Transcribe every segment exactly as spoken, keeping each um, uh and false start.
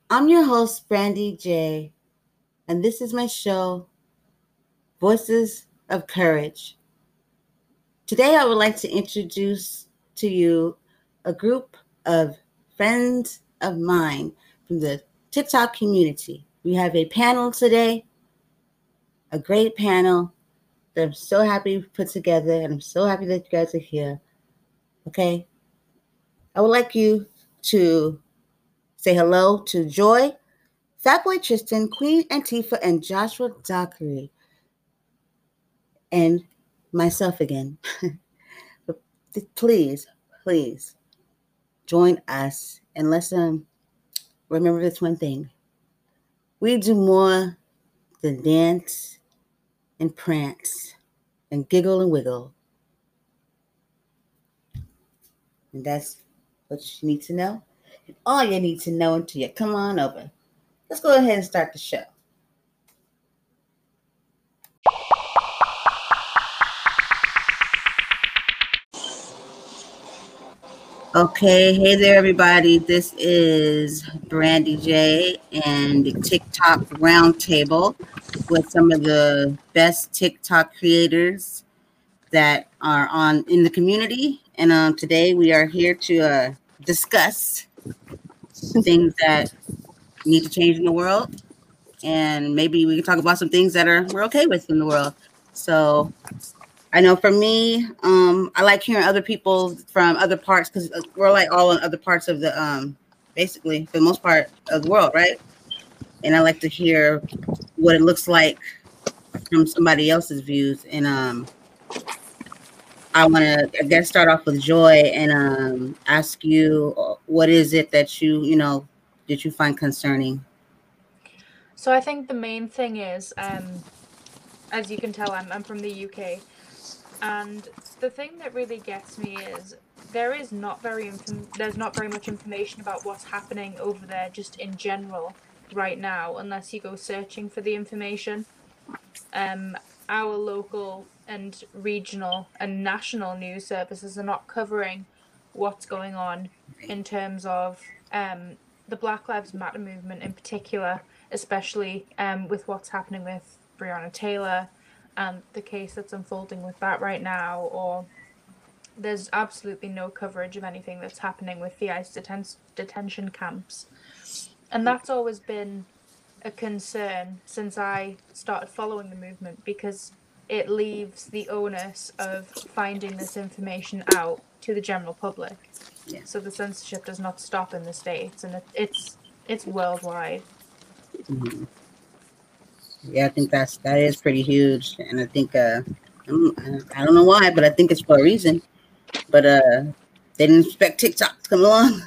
I'm your host, Brandy J, and this is my show, Voices of Courage. Today, I would like to introduce to you a group of friends of mine from the TikTok community. We have a panel today, a great panel that I'm so happy we put together, and I'm so happy that you guys are here. Okay? I would like you to say hello to Joy, Fatboy Tristan, Queen Antifa, and Joshua Dockery, and myself again. Please, please join us and let's um, remember this one thing. We do more than dance and prance and giggle and wiggle. And that's what you need to know. And all you need to know until you come on over. Let's go ahead and start the show. Okay, hey there, everybody. This is Brandy J and the TikTok Roundtable with some of the best TikTok creators that are on in the community. And um, today we are here to uh, discuss the things that need to change in the world, and maybe we can talk about some things that are we're okay with in the world. So I know for me, um, I like hearing other people from other parts because we're like all in other parts of the, um, basically, for the most part of the world, right? And I like to hear what it looks like from somebody else's views. And um, I want to, I guess, start off with Joy and um, ask you, what is it that you, you know, that you find concerning? So I think the main thing is, um, as you can tell, I'm I'm from the U K, and the thing that really gets me is there is not very inf- there's not very much information about what's happening over there just in general right now, unless you go searching for the information. Um, our local and regional and national news services are not covering what's going on in terms of um, the Black Lives Matter movement in particular, especially um, with what's happening with Breonna Taylor and the case that's unfolding with that right now, or there's absolutely no coverage of anything that's happening with the ICE deten- detention camps. And that's always been a concern since I started following the movement, because it leaves the onus of finding this information out to the general public. Yeah. So the censorship does not stop in the States, and it, it's it's worldwide. Mm-hmm. Yeah, I think that's that is pretty huge, and I think uh, I'm, I don't know why, but I think it's for a reason. But uh, they didn't expect TikTok to come along.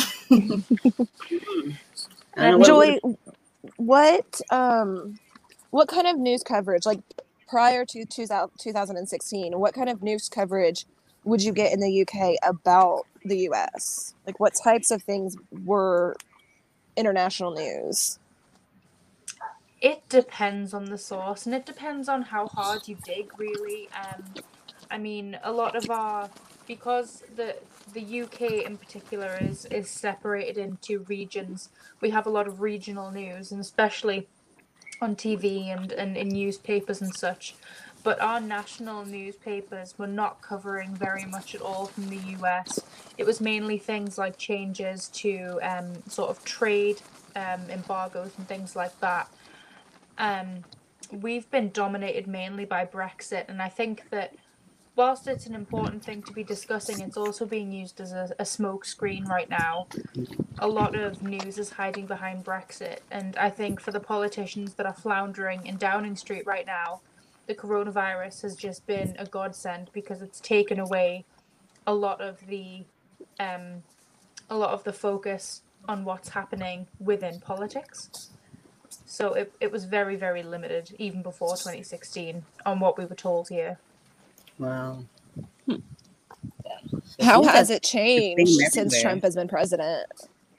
I don't know what. Joy, what um, what kind of news coverage, like prior to two thousand sixteen, what kind of news coverage would you get in the U K about the U S? Like, what types of things were international news? It depends on the source, and it depends on how hard you dig, really. Um, I mean, a lot of our because the the U K in particular is is separated into regions. We have a lot of regional news, and especially on T V and, and in newspapers and such. But our national newspapers were not covering very much at all from the U S. It was mainly things like changes to um, sort of trade um, embargoes and things like that. Um, we've been dominated mainly by Brexit, and I think that whilst it's an important thing to be discussing, it's also being used as a, a smoke screen right now. A lot of news is hiding behind Brexit, and I think for the politicians that are floundering in Downing Street right now, the coronavirus has just been a godsend, because it's taken away a lot of the um, a lot of the focus on what's happening within politics. So it, it was very, very limited, even before twenty sixteen, on what we were told here. Wow. Hmm. How has it changed since Trump has been president?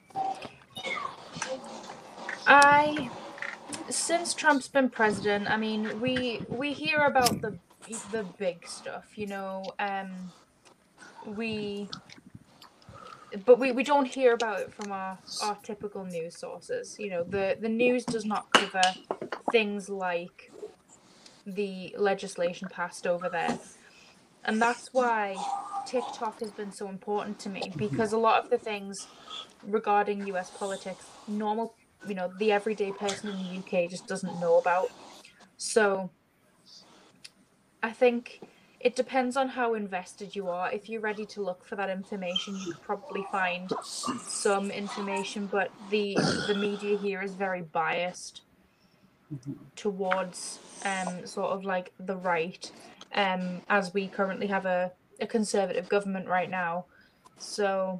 I, since Trump's been president, I mean, we we hear about the the big stuff, you know. Um, we but we, we don't hear about it from our, our typical news sources. You know, the, the news does not cover things like the legislation passed over there. And that's why TikTok has been so important to me, because a lot of the things regarding U S politics, normal, you know, the everyday person in the U K just doesn't know about. So I think it depends on how invested you are. If you're ready to look for that information, you could probably find some information, but the the media here is very biased towards um sort of like the right, um as we currently have a, a conservative government right now. So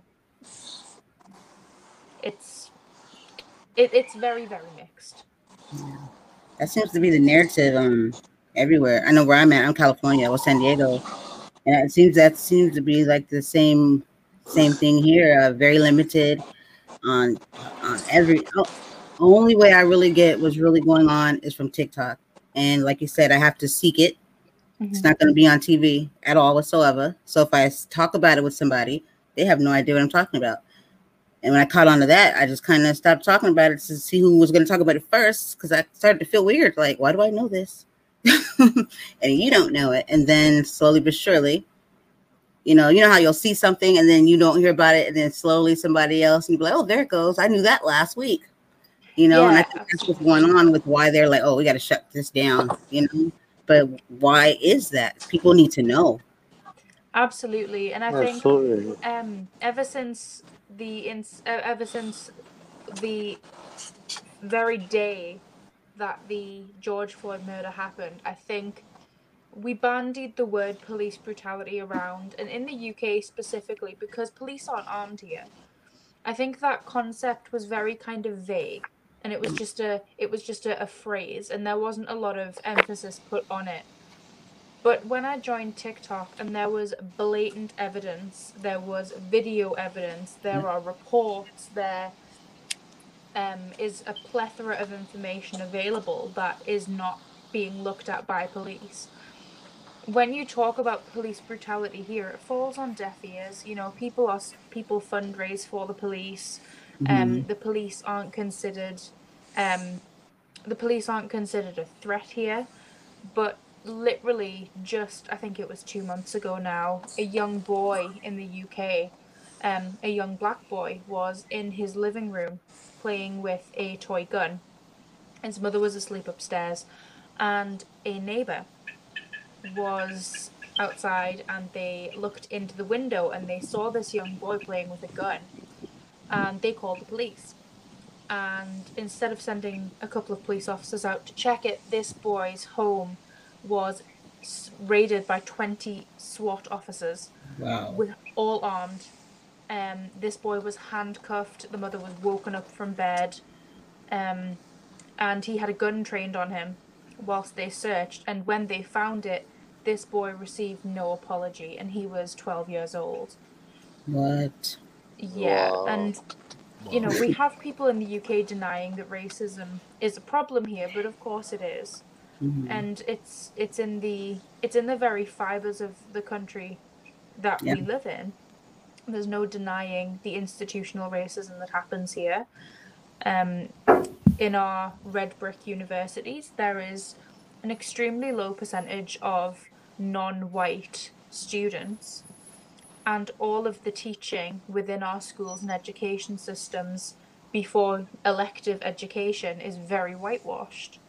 it's it, it's very, very mixed. Yeah. That seems to be the narrative um everywhere. I know where I'm at. I'm California, or San Diego, and it seems that seems to be like the same same thing here. Uh, very limited on on every. Oh, only way I really get what's really going on is from TikTok, and like you said, I have to seek it. Mm-hmm. It's not going to be on T V at all whatsoever. So if I talk about it with somebody, they have no idea what I'm talking about. And when I caught on to that, I just kind of stopped talking about it to see who was going to talk about it first, because I started to feel weird. Like, why do I know this? And you don't know it. And then slowly but surely, you know, you know how you'll see something and then you don't hear about it. And then slowly somebody else, and you'll be like, oh, there it goes. I knew that last week. You know, Yeah, and I think that's what's going on with why they're like, oh, we got to shut this down, you know. But why is that? People need to know. Absolutely. And I Absolutely. think um ever since the ins- uh, ever since the very day that the George Floyd murder happened, I think we bandied the word police brutality around, and in the U K specifically, because police aren't armed here. I think that concept was very kind of vague, and it was just a it was just a, a phrase, and there wasn't a lot of emphasis put on it. But when I joined TikTok and there was blatant evidence, there was video evidence, there are reports, there um, is a plethora of information available that is not being looked at by police. When you talk about police brutality here, it falls on deaf ears. You know, people are people fundraise for the police. Um, Mm-hmm. the police aren't considered, um, the police aren't considered a threat here. But literally, just I think it was two months ago now, a young boy in the U K, um, a young black boy, was in his living room playing with a toy gun. His mother was asleep upstairs, and a neighbor was outside, and they looked into the window and they saw this young boy playing with a gun, and they called the police. And instead of sending a couple of police officers out to check it, this boy's home was raided by twenty SWAT officers. Wow. With all armed. Um, this boy was handcuffed. The mother was woken up from bed, um, and he had a gun trained on him whilst they searched. And when they found it, this boy received no apology, and he was twelve years old. What? Yeah, Wow. and you know, we have people in the U K denying that racism is a problem here, but of course it is. Mm-hmm. And it's it's in the it's in the very fibers of the country that Yeah. we live in. There's no denying the institutional racism that happens here. Um, in our red brick universities, there is an extremely low percentage of non-white students, and all of the teaching within our schools and education systems before elective education is very whitewashed.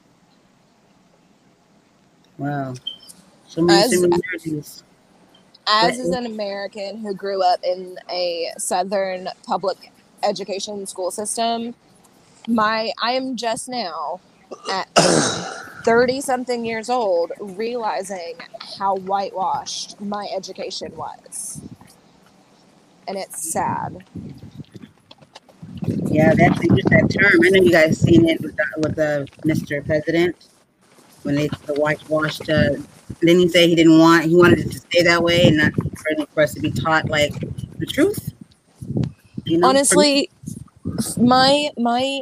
Wow. So many As- similarities. As is an American who grew up in a Southern public education school system, my I am just now at thirty something years old realizing how whitewashed my education was. And it's sad. Yeah, that's just that term. I know you guys seen it with the, with the Mister President when they the whitewashed. Uh, didn't he say he didn't want he wanted it to stay that way and not for, for us to be taught like the truth? You know, Honestly, my my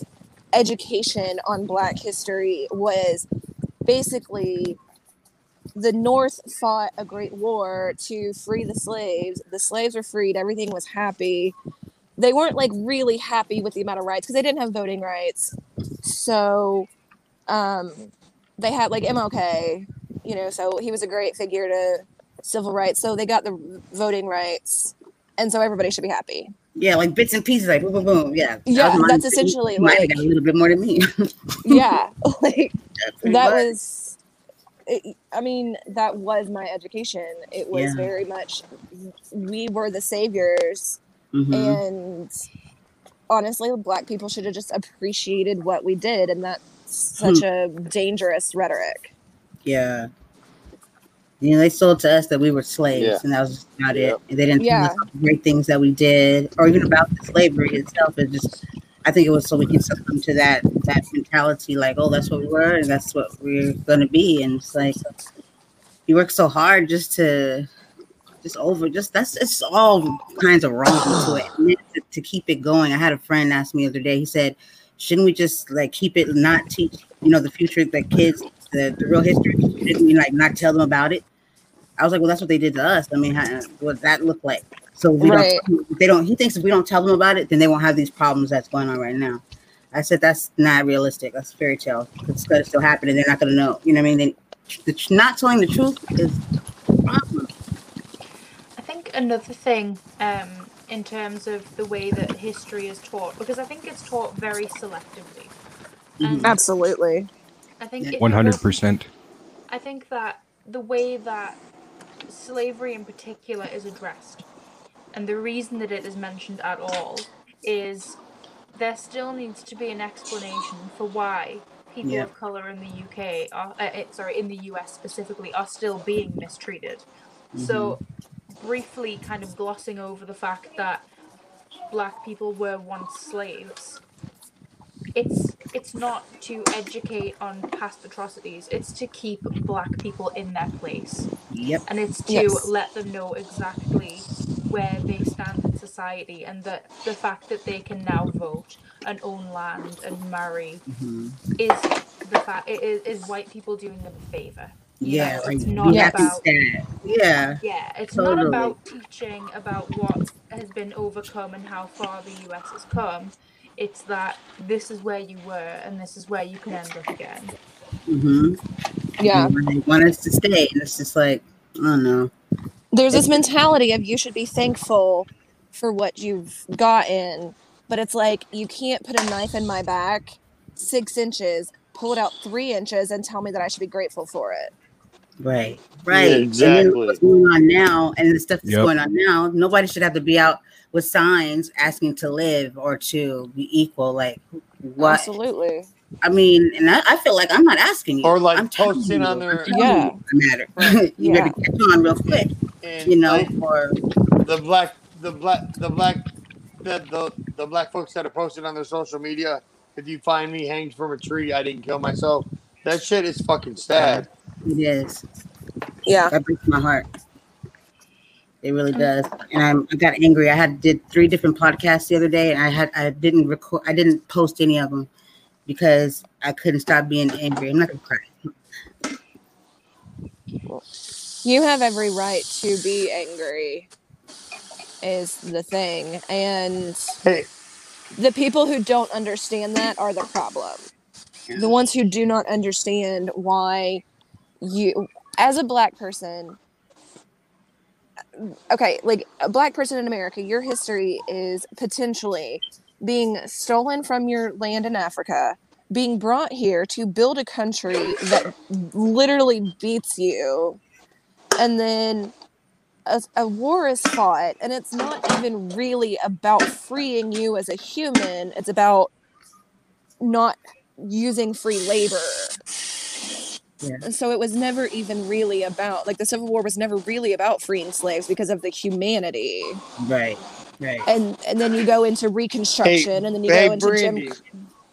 education on Black history was basically the North fought a great war to free the slaves. The slaves were freed. Everything was happy. They weren't like really happy with the amount of rights because they didn't have voting rights. So um, they had like M L K, you know, so he was a great figure to civil rights. So they got the voting rights. And so everybody should be happy. Yeah, like bits and pieces, like boom, boom, boom. Yeah, Yeah, that that's essentially might like have got a little bit more than me. yeah, like Pretty that much. was. It, I mean, that was my education. It was Yeah. very much we were the saviors, Mhm. and honestly, Black people should have just appreciated what we did, and that's such a dangerous rhetoric. Yeah. You know, they sold to us that we were slaves, Yeah. and that was just about Yep. it. And they didn't tell Yeah. us all the great things that we did, or even about the slavery itself. It just, I think it was so we can succumb to that that mentality, like, oh, that's what we were, and that's what we're gonna be. And it's like you work so hard just to, just over, just that's it's all kinds of wrong to it. And then to, to keep it going. I had a friend ask me the other day. He said, shouldn't we just like keep it, not teach, you know, the future, the kids, the, the real history? Shouldn't we like not tell them about it? I was like, well, that's what they did to us. I mean, how, what does that look like? So we Right. don't, if they don't, he thinks if we don't tell them about it, then they won't have these problems that's going on right now. I said, that's not realistic. That's a fairy tale. It's going to still happen and they're not going to know. You know what I mean? They, the, not telling the truth is a problem. I think another thing um, in terms of the way that history is taught, because I think it's taught very selectively. And Mhm. Absolutely. I think if you one hundred look- percent. I think that the way that slavery in particular is addressed, and the reason that it is mentioned at all, is there still needs to be an explanation for why people Yeah. of color in the U K are, uh, uh, sorry, in the U S specifically, are still being mistreated. So, briefly kind of glossing over the fact that Black people were once slaves. It's it's not to educate on past atrocities. It's to keep Black people in their place. Yep. And it's to Yes. let them know exactly where they stand in society, and that the fact that they can now vote and own land and marry Mhm. is the fact it is, is white people doing them a favor. You Yeah. know, Like, it's not Yes. about that. Yeah. yeah, it's Totally. not about teaching about what has been overcome and how far the U S has come. It's that this is where you were and this is where you can end up again. Mm-hmm. Yeah. And they want us to stay. And it's just like, I don't know. There's this mentality of you should be thankful for what you've gotten, but it's like you can't put a knife in my back six inches, pull it out three inches, and tell me that I should be grateful for it. Right, right. Yeah, And exactly. then what's going on now, and the stuff that's Yep. going on now, nobody should have to be out with signs asking to live or to be equal. Like, what? Absolutely. I mean, and I, I feel like I'm not asking you. Or, like, I'm telling posting you. on their- I'm telling Yeah. you the matter. Right. You Yeah. better catch on real quick, And you know, like, or the black, the black, the black, the, the the black folks that are posted on their social media. If you find me hanged from a tree, I didn't kill myself. That shit is fucking sad. it is. Yeah. That breaks my heart. It really does. And I'm, I got angry. I had did three different podcasts the other day, and I had I didn't record. I didn't post any of them because I couldn't stop being angry. I'm not gonna cry. You have every right to be angry, is the thing. And Hey, the people who don't understand that are the problem. The ones who do not understand why you, as a black person, okay, like a black person in America, your history is potentially being stolen from your land in Africa, being brought here to build a country that literally beats you, and then a, a war is fought, and it's not even really about freeing you as a human. It's about not using free labor. Yeah. And so it was never even really about, like, the Civil War was never really about freeing slaves because of the humanity. Right, right. And and then you go into Reconstruction, hey, and then you hey, go into Brandy, Jim.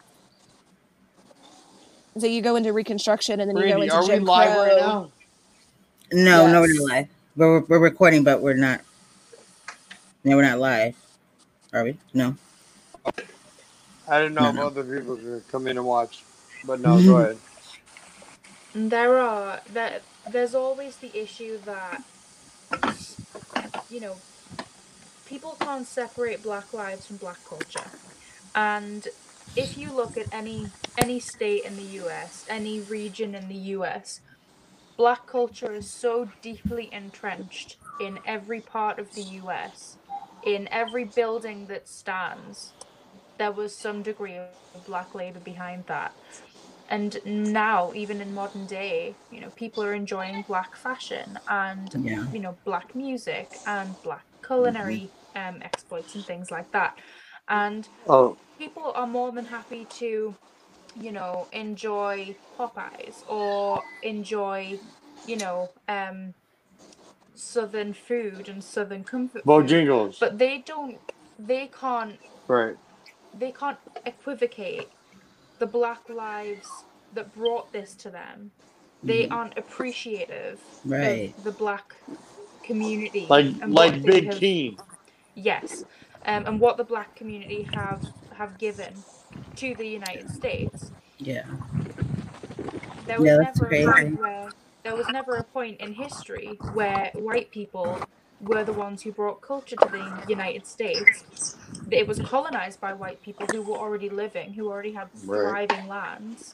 So you go into Reconstruction, and then you go Brandy, into are we Jim live Crow. right now? No, no, we're Yes. not live. We're we're recording, but we're not. No, we're not live. Are we? No. I didn't know No, if no. other people could come in and watch, but no, go ahead. And there are there there's always the issue that, you know, people can't separate Black lives from Black culture. And if you look at any any state in the U S, any region in the U S, Black culture is so deeply entrenched in every part of the U S. In every building that stands, there was some degree of Black labor behind that. And now, even in modern day, you know, people are enjoying Black fashion and, Yeah. you know, Black music and Black culinary um, exploits and things like that. And Oh, people are more than happy to, you know, enjoy Popeyes or enjoy, you know, um, Southern food and Southern comfort food. Bojangles. But they don't, they can't, Right. they can't equivocate the Black lives that brought this to them. They Mhm. aren't appreciative Right. of the Black community. Like and like what they Big have- Keen. Yes, um, and what the Black community have have given to the United States. Yeah. There was Yeah, that's never a crazy. point where there was never a point in history where white people were the ones who brought culture to the United States. It was colonized by white people who were already living, who already had Right. thriving lands.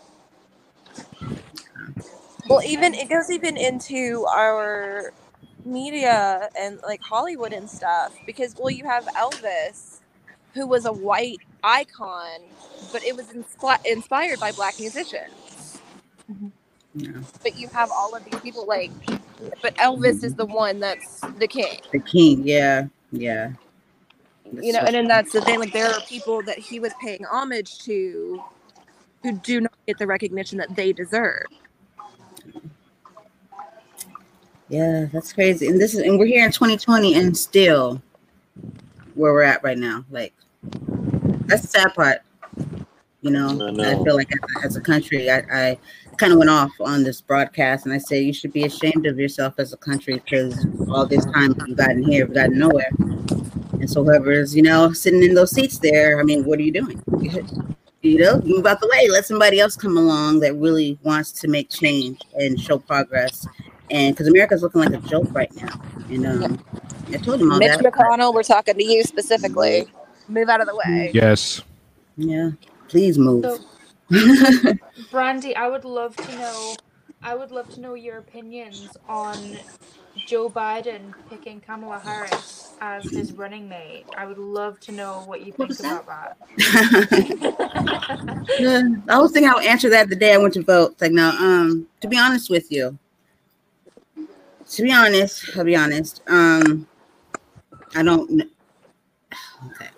Well, even it goes even into our media and like Hollywood and stuff because well, you have Elvis, who was a white icon, but it was inspi- inspired by Black musicians. Yeah. But you have all of these people like, but Elvis is the one that's the king. The king. Yeah. Yeah. You know, and then that's the thing. Like, there are people that he was paying homage to who do not get the recognition that they deserve. Yeah, that's crazy. And this is, and we're here in twenty twenty, and still where we're at right now. Like, that's the sad part. You know, I I, know. feel like as, as a country, I, I kind of went off on this broadcast, and I said you should be ashamed of yourself as a country because all this time you've gotten here, you've gotten nowhere. And so whoever's, you know, sitting in those seats there, I mean, what are you doing? You know, move out the way. Let somebody else come along that really wants to make change and show progress. And because America's looking like a joke right now. And um, I told him all Mitch that. McConnell, we're talking to you specifically. Move out of the way. Yes. Yeah, please move. So, Brandy, I would love to know. I would love to know your opinions on Joe Biden picking Kamala Harris as his running mate. I would love to know what you What think was that? about that. Yeah, I was thinking I would answer that the day I went to vote. It's like, no, um, to be honest with you, to be honest, I'll be honest. Um, I don't. kn- Okay,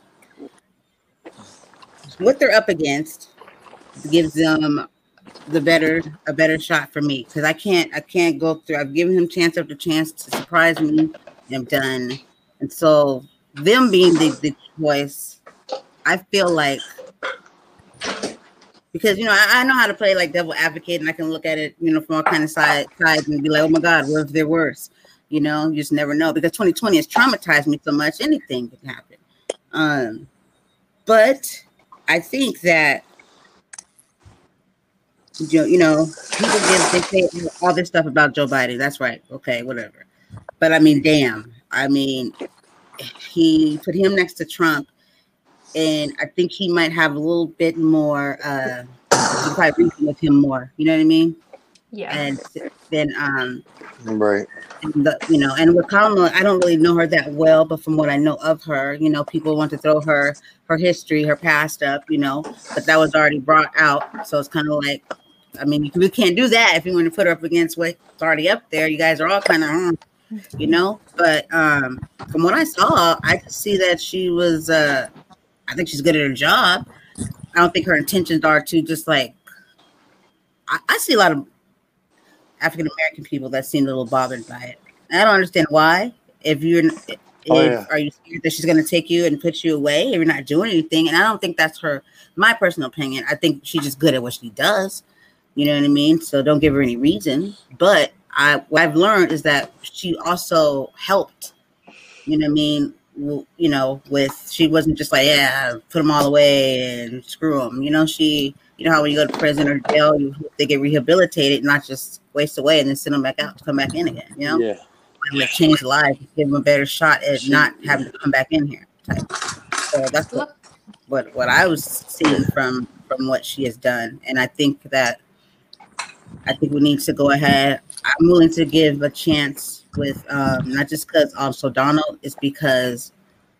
what they're up against gives them the better a better shot for me because I can't I can't go through. I've given him chance after chance to surprise me, and I'm done. And so them being the, the choice, I feel like. Because, you know, I, I know how to play like devil advocate and I can look at it, you know, from all kind of side, sides and be like, oh my God, what if they're worse? You know, you just never know because twenty twenty has traumatized me so much. Anything can happen. Um, but I think that, you know, you know, people give, they say all this stuff about Joe Biden. That's right. Okay, whatever. But I mean, damn. I mean, he put him next to Trump. And I think he might have a little bit more, uh, you probably reason with him more. You know what I mean? Yeah. And then, um, Right. and the, you know, and with Kamala, I don't really know her that well, but from what I know of her, you know, people want to throw her, her history, her past up, you know, but that was already brought out. So it's kind of like, I mean, you, we can't do that if you want to put her up against what's already up there. You guys are all kind of, mm, you know, but um, from what I saw, I could see that she was, uh, I think she's good at her job. I don't think her intentions are to just like, I, I see a lot of African-American people that seem a little bothered by it. I don't understand why. If you're, if, Oh, yeah. are you scared that she's going to take you and put you away if you're not doing anything? And I don't think that's her, my personal opinion. I think she's just good at what she does. You know what I mean? So don't give her any reason. But I, what I've learned is that she also helped, you know what I mean? You know, with, she wasn't just like, yeah, put them all away and screw them. You know, she, you know how when you go to prison or jail, you, they get rehabilitated, not just waste away, and then send them back out to come back in again. You know, Yeah. like change lives, give them a better shot at She- not having to come back in here. Type. So that's what, Look, what what I was seeing from from what she has done, and I think that I think we need to go ahead. I'm willing to give a chance with um, not just because also Donald, it's because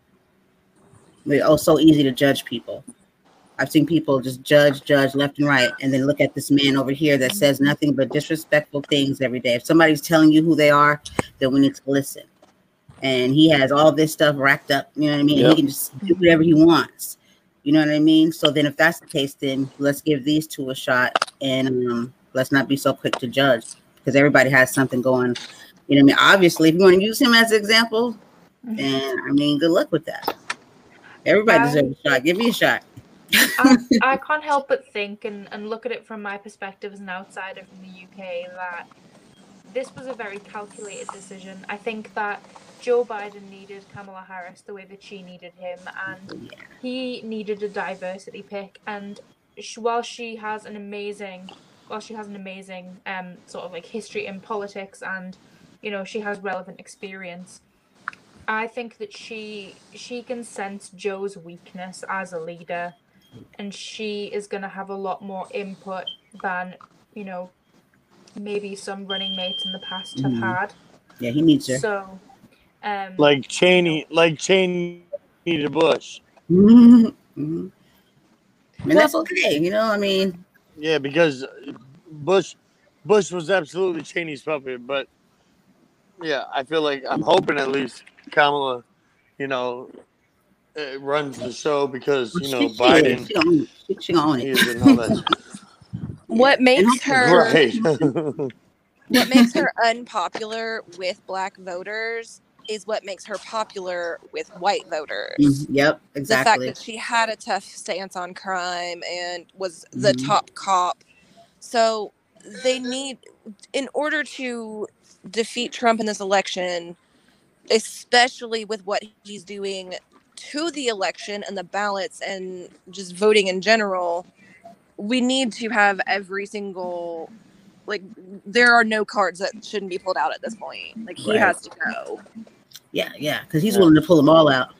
we're oh so easy to judge people. I've seen people just judge, judge left and right, and then look at this man over here that says nothing but disrespectful things every day. If somebody's telling you who they are, then we need to listen. And he has all this stuff racked up, you know what I mean? Yep. And he can just do whatever he wants. You know what I mean? So then if that's the case, then let's give these two a shot, and um, let's not be so quick to judge, because everybody has something going. You know what I mean? Obviously, if you want to use him as an example, then I mean, good luck with that. Everybody I- deserves a shot. Give me a shot. I, I can't help but think and, and look at it from my perspective as an outsider from the U K that this was a very calculated decision. I think that Joe Biden needed Kamala Harris the way that she needed him, and he needed a diversity pick. And sh- while she has an amazing, while she has an amazing um sort of like history in politics, and you know she has relevant experience, I think that she she can sense Joe's weakness as a leader, and she is going to have a lot more input than, you know, maybe some running mates in the past have Mhm. had. Yeah, he needs her. So, um, Like Cheney, like Cheney to Bush. Mm-hmm. Mm-hmm. And Well- that's okay. You know, I mean, Yeah, because Bush, Bush was absolutely Cheney's puppet. But yeah, I feel like I'm hoping at least Kamala, you know, uh, runs the show because you know she, Biden She, own, she, she own it. is and all that. What makes her Right. what makes her unpopular with black voters is what makes her popular with white voters. Mhm. Yep, The exactly. fact that she had a tough stance on crime and was the Mhm. top cop. So they need, in order to defeat Trump in this election, especially with what he's doing to the election and the ballots and just voting in general, we need to have every single, like, there are no cards that shouldn't be pulled out at this point. Like, he Right. has to go. Yeah, yeah, because he's Yeah. willing to pull them all out.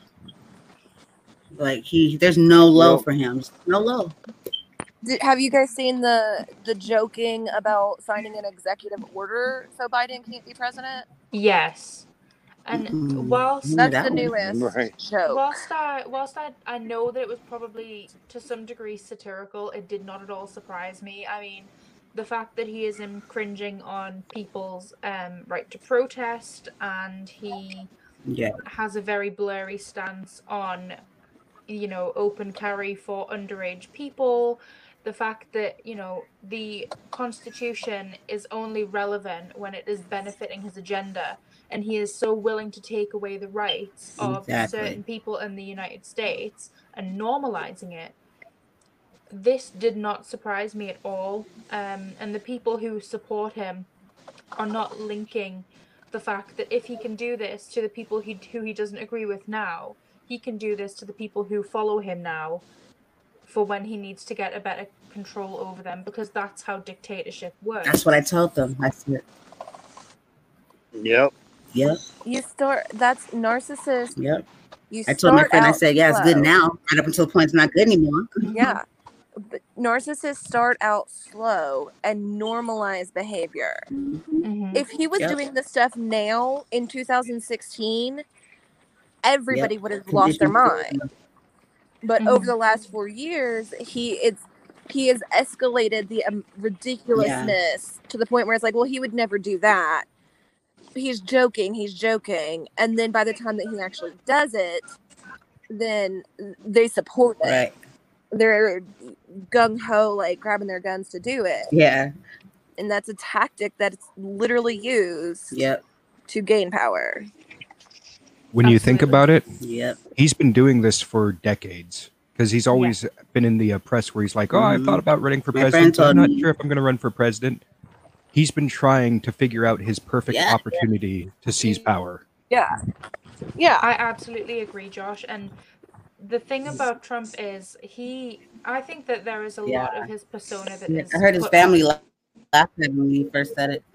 Like he, there's no low Yep. for him. No low. Did, have you guys seen the the joking about signing an executive order so Biden can't be president? yes. And Mm-mm. whilst Mm, That's that the one. newest Right. joke. Whilst I, whilst I, I know that it was probably to some degree satirical, it did not at all surprise me. I mean, the fact that he is infringing on people's um, right to protest, and he Yeah, has a very blurry stance on, you know, open carry for underage people. The fact that, you know, the Constitution is only relevant when it is benefiting his agenda, and he is so willing to take away the rights of Exactly. certain people in the United States and normalizing it. This did not surprise me at all. Um, and the people who support him are not linking the fact that if he can do this to the people he, who he doesn't agree with now, he can do this to the people who follow him now for when he needs to get a better control over them, because that's how dictatorship works. that's what I told them. I said, Yep. yep, You start, that's narcissist. yep. You I told my start friend, I out said, yeah, it's good slow. now. Right up until the point it's not good anymore. Yeah. But narcissists start out slow and normalize behavior. Mhm. If he was Yep. doing this stuff now in two thousand sixteen, everybody would have Conditions lost their for mind. them. But Mhm. over the last four years, he it's he has escalated the um, ridiculousness to the point where it's like, well, he would never do that. He's joking, he's joking, and then by the time that he actually does it, then they support it. Right. They're gung ho, like grabbing their guns to do it, Yeah. and that's a tactic that's literally used Yep. to gain power. When you think Absolutely. about it, Yep. he's been doing this for decades because he's always been in the uh, press where he's like, oh, I've Mhm. thought about running for My friend president, but I'm told not me. sure if I'm going to run for president. He's been trying to figure out his perfect Yeah. opportunity to seize power. Yeah, yeah. I absolutely agree, Josh. And the thing about Trump is he, I think that there is a Yeah. lot of his persona that Yeah, is. I heard his put family on- li- laughed at me when you first said it.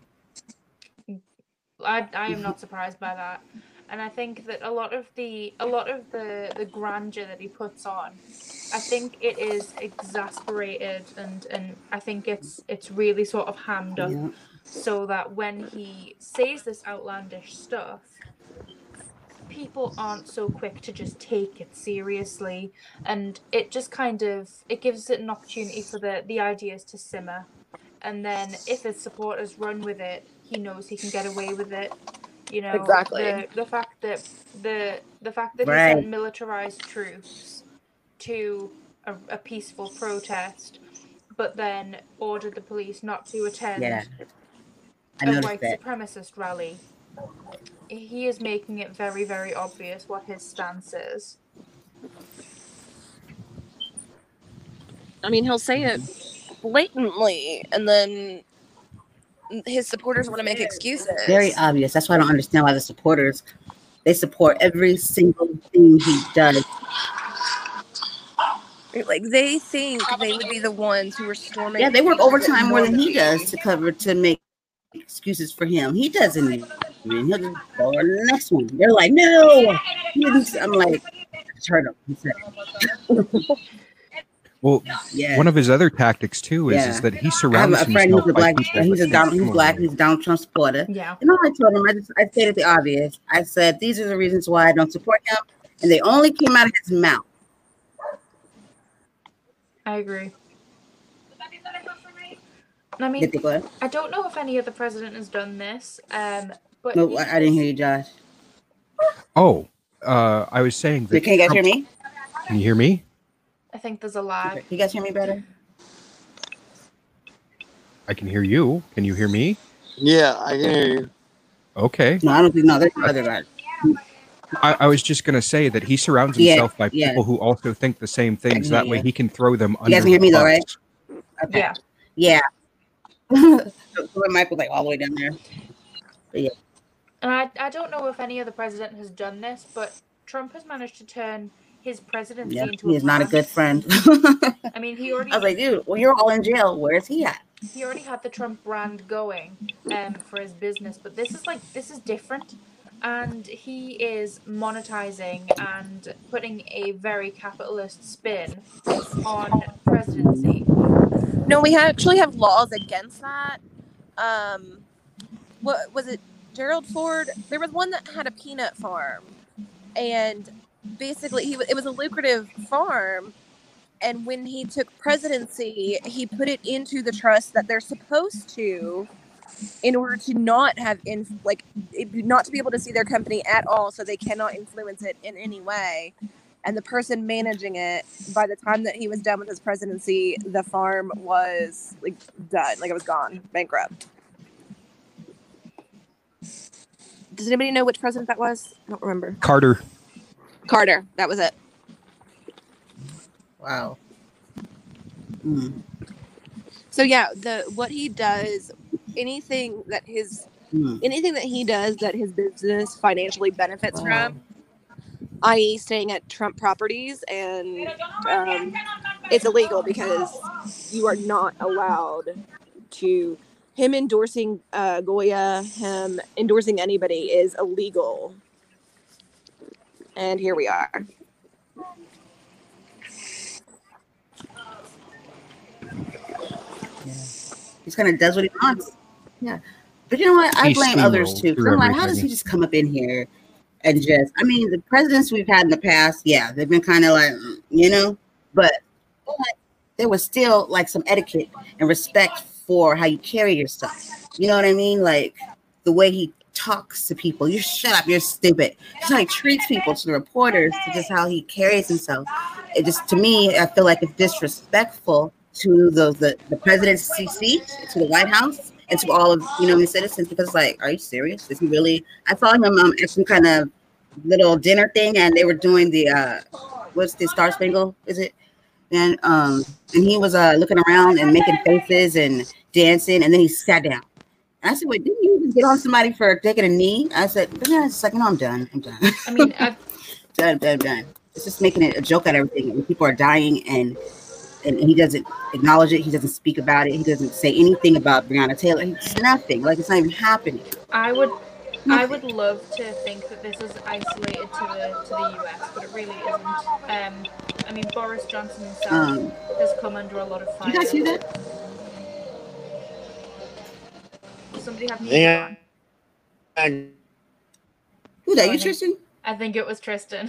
I, I am not surprised by that, and I think that a lot of the a lot of the the grandeur that he puts on, I think it is exasperated, and and I think it's it's really sort of hammed up, Yeah. so that when he says this outlandish stuff, people aren't so quick to just take it seriously, and it just kind of it gives it an opportunity for the the ideas to simmer. And then if his supporters run with it, he knows he can get away with it. You know, Exactly. the the fact that the the fact that he Right. sent militarized troops to a, a peaceful protest, but then ordered the police not to attend Yeah. I a noticed white that. supremacist rally. He is making it very, very obvious what his stance is. I mean, he'll say it blatantly, and then his supporters want to make excuses. Very obvious. That's why I don't understand why the supporters, they support every single thing he does. Like, they think they would be the ones who are storming. Yeah, they work streets of overtime more than he Normandy. does to cover to make excuses for him. He doesn't even. He'll just go on to the next one. They're like, no. He didn't- I'm like, I just heard him. He said, it. Well, Yeah. one of his other tactics too is, Yeah. is that he I have surrounds a friend himself who's a by black. people He's a that Donald. think He's black. similarly. He's a Donald Trump supporter. Yeah. And all I told him, I just I stated the obvious. I said these are the reasons why I don't support him, and they only came out of his mouth. I agree. I mean, Did they go ahead? I don't know if any other president has done this, um, but No, he I, I didn't has- hear you, Josh. Oh, uh, I was saying that. Can you guys hear Trump- me? Can you hear me? I think there's a lag. Can you guys hear me better? I can hear you. Can you hear me? Yeah, I can hear you. Okay. No, I don't think. No, there's no other guy. I, I was just going to say that he surrounds Yeah, himself by yeah. people who also think the same things. hear That way you. he can throw them You under guys can hear the me though, bus. right? Okay. Yeah. Yeah. so, so my mic was like all the way down there. And I, I don't know if any other president has done this, but Trump has managed to turn his presidency Yeah, into he a is not a brand. good friend. I mean, he already I was like, dude, well, you're all in jail. Where's he at? he already had the Trump brand going um, for his business, but this is like this is different, and he is monetizing and putting a very capitalist spin on presidency. No, we actually have laws against that. Um, what was it? Gerald Ford. There was one that had a peanut farm, and basically, he wa- it was a lucrative farm. And when he took presidency, he put it into the trust that they're supposed to, in order to not have in like it- not to be able to see their company at all, so they cannot influence it in any way. And the person managing it, by the time that he was done with his presidency, the farm was like done, like it was gone, bankrupt. Does anybody know which president that was? I don't remember. Carter. Carter. That was it. Wow. Mm, So yeah, the what he does, anything that his mm. anything that he does that his business financially benefits Wow. from, that is staying at Trump properties, and um, it's illegal because you are not allowed to. Him endorsing uh, Goya, him endorsing anybody is illegal. And here we are. Yeah. He kind of does what he wants. Yeah. But you know what? I He blame others steamrolled too. 'Cause through I'm like, how does everything. he just come up in here and just, I mean, the presidents we've had in the past, yeah, they've been kind of like, mm, you know, but, but there was still like some etiquette and respect for how you carry yourself. You know what I mean? Like the way he talks to people. You shut up, you're stupid. Just how he treats people, to the reporters, to just how he carries himself. It just, to me, I feel like it's disrespectful to the, the, the presidency seat, to the White House, and to all of, you know, the citizens, because like, are you serious? Is he really? I saw him um, at some kind of little dinner thing, and they were doing the, uh, what's the Star Spangled, is it? And um, and he was uh looking around and making faces and dancing, and then he sat down. And I said, wait, didn't you even get on somebody for taking a knee? I said, yeah, it's like, no, I'm done. I'm done. I mean, I've, done, done, done. It's just making it a joke out of everything, and people are dying, and and he doesn't acknowledge it. He doesn't speak about it. He doesn't say anything about Breonna Taylor. It's nothing. Like it's not even happening. I would, Nothing. I would love to think that this is isolated to the to the U S, but it really isn't. Um, I mean, Boris Johnson himself Um, has come under a lot of fire. you guys hear that? Somebody have music on. Yeah. Who that? Oh, I You, think- Tristan? I think it was Tristan.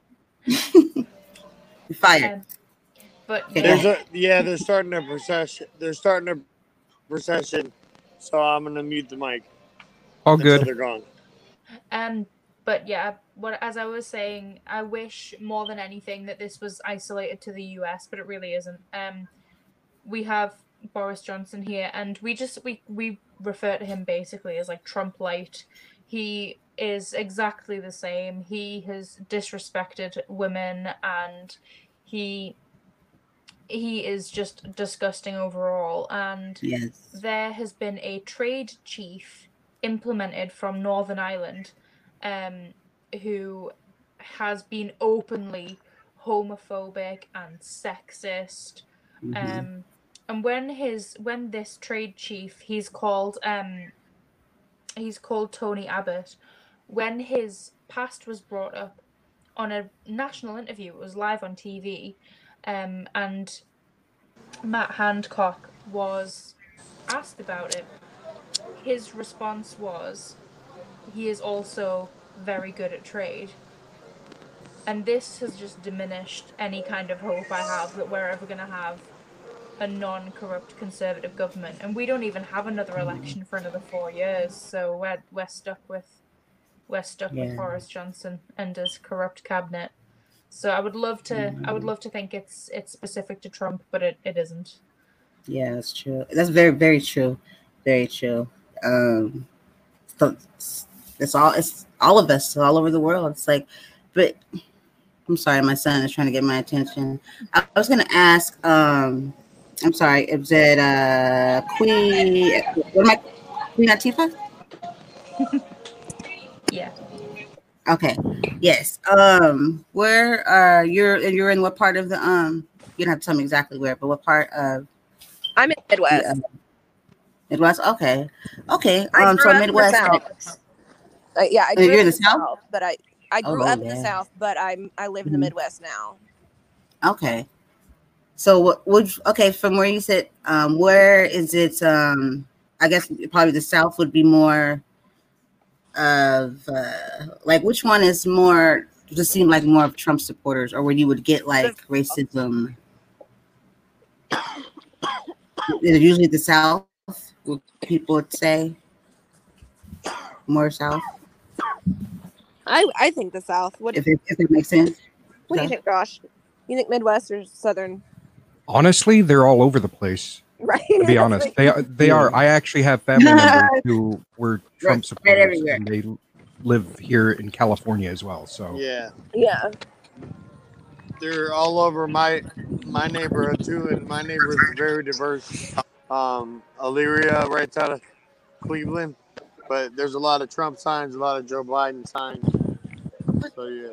Fired. Um, but Okay, yeah, There's a yeah, they're starting a procession. They're starting a procession, so I'm gonna mute the mic All until good. they're gone. um, but yeah, what as I was saying, I wish more than anything that this was isolated to the U S, but it really isn't. Um, we have Boris Johnson here, and we just we we refer to him basically as like Trump light. He is exactly the same. He has disrespected women, and he he is just disgusting overall. And Yes. there has been a trade chief implemented from Northern Ireland, um, who has been openly homophobic and sexist. Mhm. Um, and when his when this trade chief, he's called um, he's called Tony Abbott. When his past was brought up on a national interview, it was live on T V, um, and Matt Hancock was asked about it. His response was, he is also very good at trade. And this has just diminished any kind of hope I have that we're ever going to have a non-corrupt conservative government. And we don't even have another election for another four years, so we're we're stuck with we're stuck Yeah. with Boris Johnson and his corrupt cabinet. So I would love to I would love to think it's it's specific to Trump, but it, it isn't. Yeah, that's true. That's very, very true. Very true. Um, so it's, it's all it's all of us all over the world. It's like, but I'm sorry, my son is trying to get my attention. I was gonna ask. Um, I'm sorry. Is it uh, Queen? What am I? Queen Latifah? Yeah. Okay. Yes. Um, where are you're you're in what part of the um? You don't have to tell me exactly where, but what part of I'm in the Midwest. uh, Midwest? Okay. Okay. I Um, grew so up in the Midwest. South. Uh, yeah, I Oh, grew you're up in in the the South? South, but I I Oh, grew oh, up in yeah. the South, but I'm I live in the Mhm. Midwest now. Okay. So what would okay from where you sit? Um, where is it? Um, I guess probably the South would be more of uh, like which one is more? Just seem like more of Trump supporters, or where you would get like racism. Is it usually the South? What people would say more South, I I think the South. What if it, if it makes sense. what do you Okay. think, Josh? You think Midwest or Southern? Honestly, they're all over the place. Right. To be honest, they are. They are. I actually have family members who were Trump Right supporters, everywhere. and they live here in California as well. So Yeah, Yeah. they're all over my my neighborhood too, and my neighborhood is very diverse. Um, Elyria, right out of Cleveland, but there's a lot of Trump signs, a lot of Joe Biden signs. So yeah,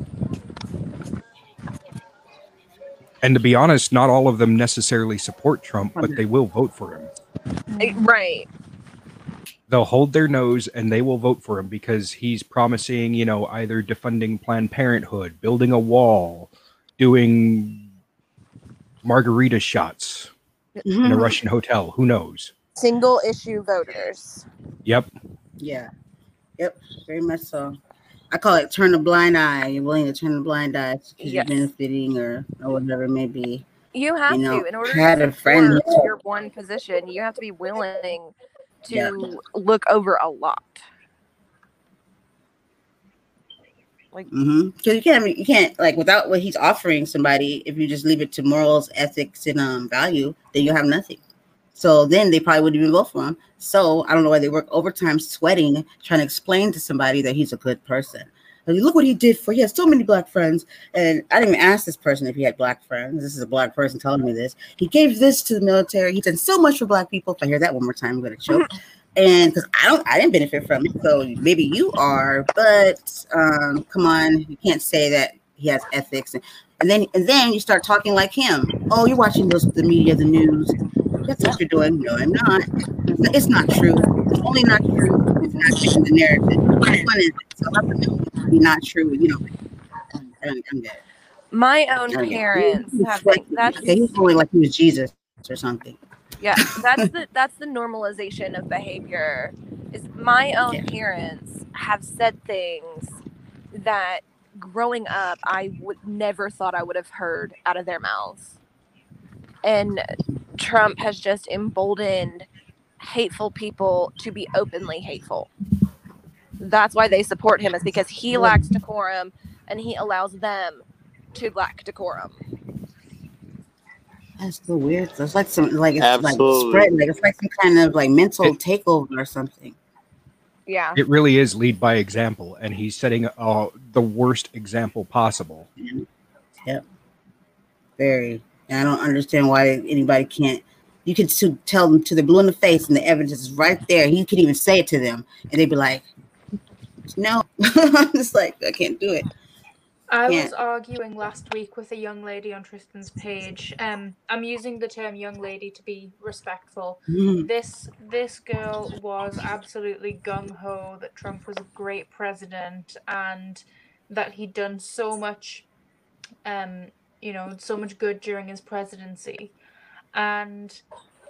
and to be honest, not all of them necessarily support Trump, but they will vote for him. Eh, Right. They'll hold their nose and they will vote for him because he's promising, you know, either defunding Planned Parenthood, building a wall, doing margarita shots in a Russian hotel. Who knows? Single issue voters. Yep. Yeah. Yep. Very much so. I call it turn a blind eye. You're willing to turn a blind eye because Yes. you're benefiting or, or whatever it may be. You have You know, to in order I had to a friend support who- your one position. You have to be willing to Yeah. look over a lot. Mm-hmm. Because you can't, you can't like without what he's offering somebody. If you just leave it to morals, ethics, and um value, then you have nothing. So then they probably wouldn't even vote for him. So I don't know why they work overtime, sweating, trying to explain to somebody that he's a good person. I mean, look what he did for. He has so many black friends, and I didn't even ask this person if he had black friends. This is a black person telling me this. He gave this to the military. He's done so much for black people. If I hear that one more time, I'm gonna choke. And because I don't, I didn't benefit from it. So maybe you are, but um, come on, you can't say that he has ethics. And And then and then you start talking like him. Oh, you're watching those the media, the news. That's what you're doing. No, I'm not. It's not true. It's only not true. It's not changing the narrative. Which one is it? So how can it be not true? You know, I don't, I'm dead. My own I don't get it. parents He was have like, been, that's okay, he's only like he was Jesus or something. yeah, that's the that's the normalization of behavior. Is my own Yeah. parents have said things that growing up I would never thought I would have heard out of their mouths. And Trump has just emboldened hateful people to be openly hateful. That's why they support him, is because he lacks decorum and he allows them to lack decorum. That's so weird. So it's like some like it's Absolutely. like spreading. Like it's like some kind of like mental It- takeover or something. Yeah. It really is lead by example, and he's setting uh, the worst example possible. Yep. Very. And I don't understand why anybody can't. You can to tell them to the blue in the face, and the evidence is right there. He could even say it to them, and they'd be like, "No." I'm just like, I can't do it. I Yeah. was arguing last week with a young lady on Tristan's page. Um, I'm using the term young lady to be respectful. Mhm. This this girl was absolutely gung ho that Trump was a great president and that he'd done so much, um, you know, so much good during his presidency. And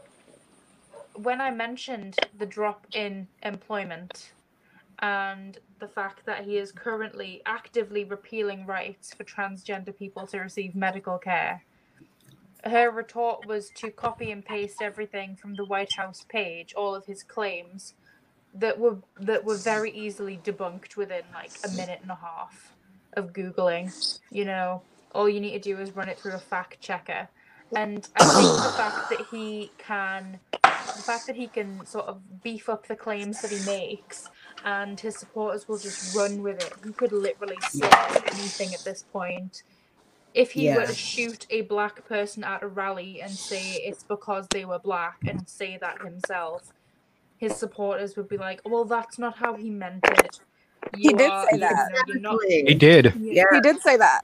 when I mentioned the drop in employment and the fact that he is currently actively repealing rights for transgender people to receive medical care, her retort was to copy and paste everything from the White House page, all of his claims that were that were very easily debunked within like a minute and a half of Googling. You know, all you need to do is run it through a fact checker. And I think the fact that he can the fact that he can sort of beef up the claims that he makes and his supporters will just run with it. He could literally say anything at this point. If he were Yeah. to shoot a black person at a rally and say it's because they were black and say that himself, his supporters would be like, well, that's not how he meant it. He You did are, say you that. know, you're not. He did. Yeah. He did say that.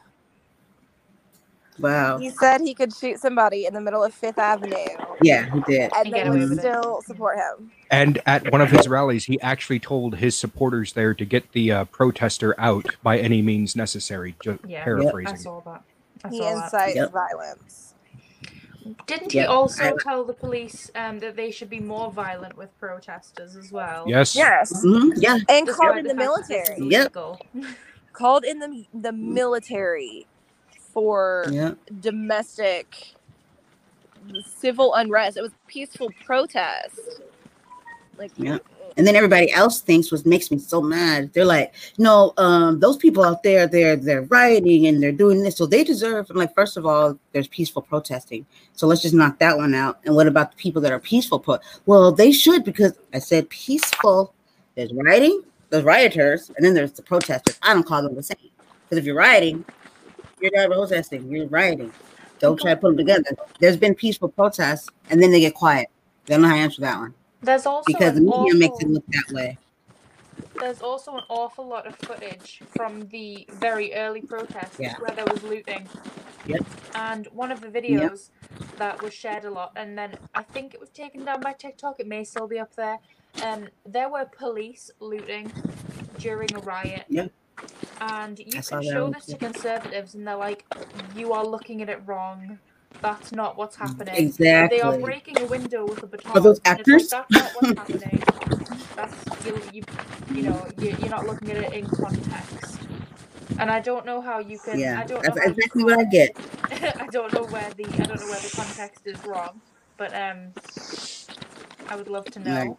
Wow. He said he could shoot somebody in the middle of Fifth Avenue Yeah, he did. and And they get away would with it. still support him. And at one of his rallies, he actually told his supporters there to get the uh, protester out by any means necessary. Just Yeah, I paraphrasing. saw that. I He saw that. incites Yep. violence. Didn't he Yep. also I- tell the police um, that they should be more violent with protesters as well? Yes. Yes. Mhm. Yeah. And Despite called in the fact that this is military. Yep. illegal. Called in the the military for Yeah. domestic civil unrest. It was peaceful protest. Like Yeah. And then everybody else thinks, what makes me so mad. They're like, no, um, those people out there, they're they're rioting and they're doing this, so they deserve. I'm like, first of all, there's peaceful protesting, so let's just knock that one out. And what about the people that are peaceful? Pro- well, they should, because I said peaceful. There's rioting, there's rioters, and then there's the protesters. I don't call them the same, because if you're rioting, you're not protesting. You're rioting. Don't try to put them together. There's been peaceful protests, and then they get quiet. They don't know how to answer that one. There's also Because the an media awful, makes it look that way. There's also an awful lot of footage from the very early protests Yeah. where there was looting. Yep. And one of the videos that was shared a lot, and then I think it was taken down by TikTok. It may still be up there. Um, there were police looting during a riot. Yep. And you I saw can that show one this to too. conservatives, and they're like, "You are looking at it wrong. That's not what's happening." Exactly. They are breaking a window with a baton. Are those and it's like, actors? that's not what's happening. That's you, you, you know, you, you're not looking at it in context. And I don't know how you can. Yeah, I don't that's know how you exactly what I get. I don't know where the I don't know where the context is wrong, but um, I would love to know. Right.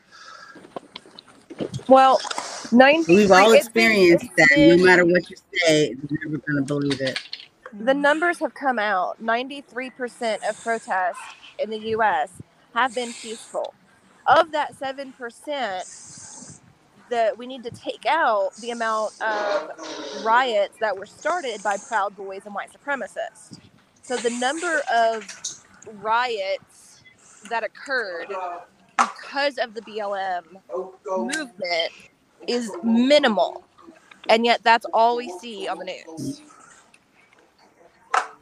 Well, ninety. We've all it's been- experienced it's that. been- No matter what you say, you're never gonna believe it. The numbers have come out. ninety-three percent of protests in the U S have been peaceful. Of that seven percent, that we need to take out the amount of riots that were started by Proud Boys and white supremacists. So the number of riots that occurred because of the B L M movement is minimal. And yet that's all we see on the news.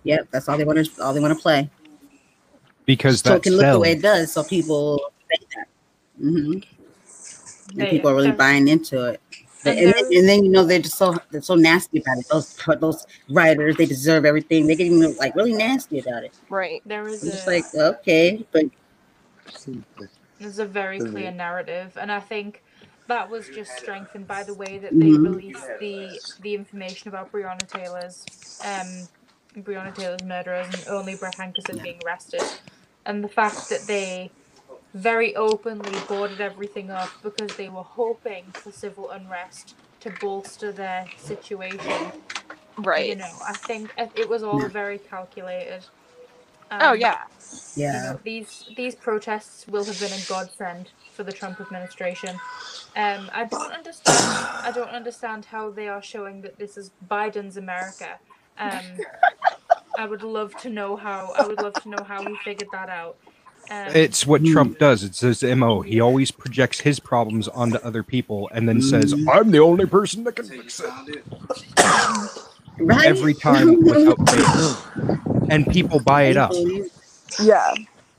Yep, that's all they want to all they want to play. Because so that it can look the way sells. it does, so people say that. Mm-hmm. And They- people are really they're- buying into it. And And, then, there is- and then you know they're just so they're so nasty about it. Those those writers, they deserve everything. They're getting like really nasty about it. Right. There is I'm just a like, okay, but there's a very Mhm. clear narrative, and I think that was just strengthened by the way that Mhm. they released the the information about Breonna Taylor's um Breonna Taylor's murderers and only Brett Hankerson being arrested, and the fact that they very openly boarded everything up because they were hoping for civil unrest to bolster their situation. Right. You know, I think it was all very calculated. Um, Oh yeah. yeah. You know, these these protests will have been a godsend for the Trump administration. Um, I don't understand. I don't understand how they are showing that this is Biden's America. Um, I would love to know how. I would love to know how he figured that out. Um, It's what Hmm. Trump does. It's his M O. He always projects his problems onto other people and then says, Mhm. I'm the only person that can fix it. Right? Every time without fail. And people buy it up. Yeah.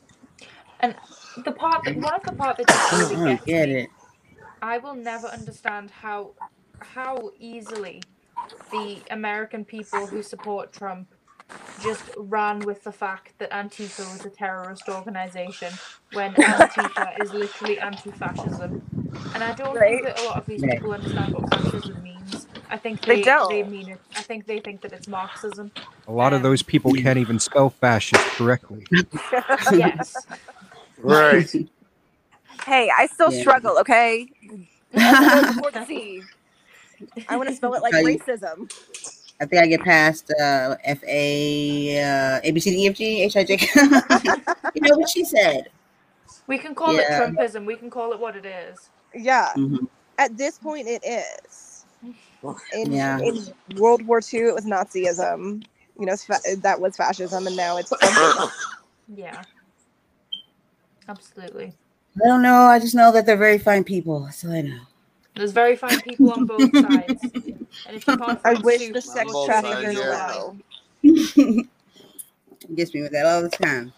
the part that one of the part that just I really don't gets get me, it. I will never understand how how easily the American people who support Trump just ran with the fact that Antifa was a terrorist organization when Antifa is literally anti-fascism. And I don't Right. think that a lot of these Right. people understand what fascism means. I think They they don't. they mean it. I think they think that it's Marxism. A lot of Um, those people can't even spell fascist correctly. Yes. Right. Hey, I still Yeah. struggle, okay? S O before C. I want to spell it like How you- racism. I think I get past uh, F A uh, A B C D E F G H I J K. You know what she said? We can call Yeah. it Trumpism. We can call it what it is. Yeah. Mhm. At this point, it is. In, Yeah. in World War Two, it was Nazism. You know, fa- that was fascism, and now it's Trumpism. Yeah. Absolutely. I don't know. I just know that they're very fine people. That's all I know. There's very fine people on both sides. And if you can't I find wish soup, the sex go to traffickers Savior yeah. know. Wine. Gets me with that all the time.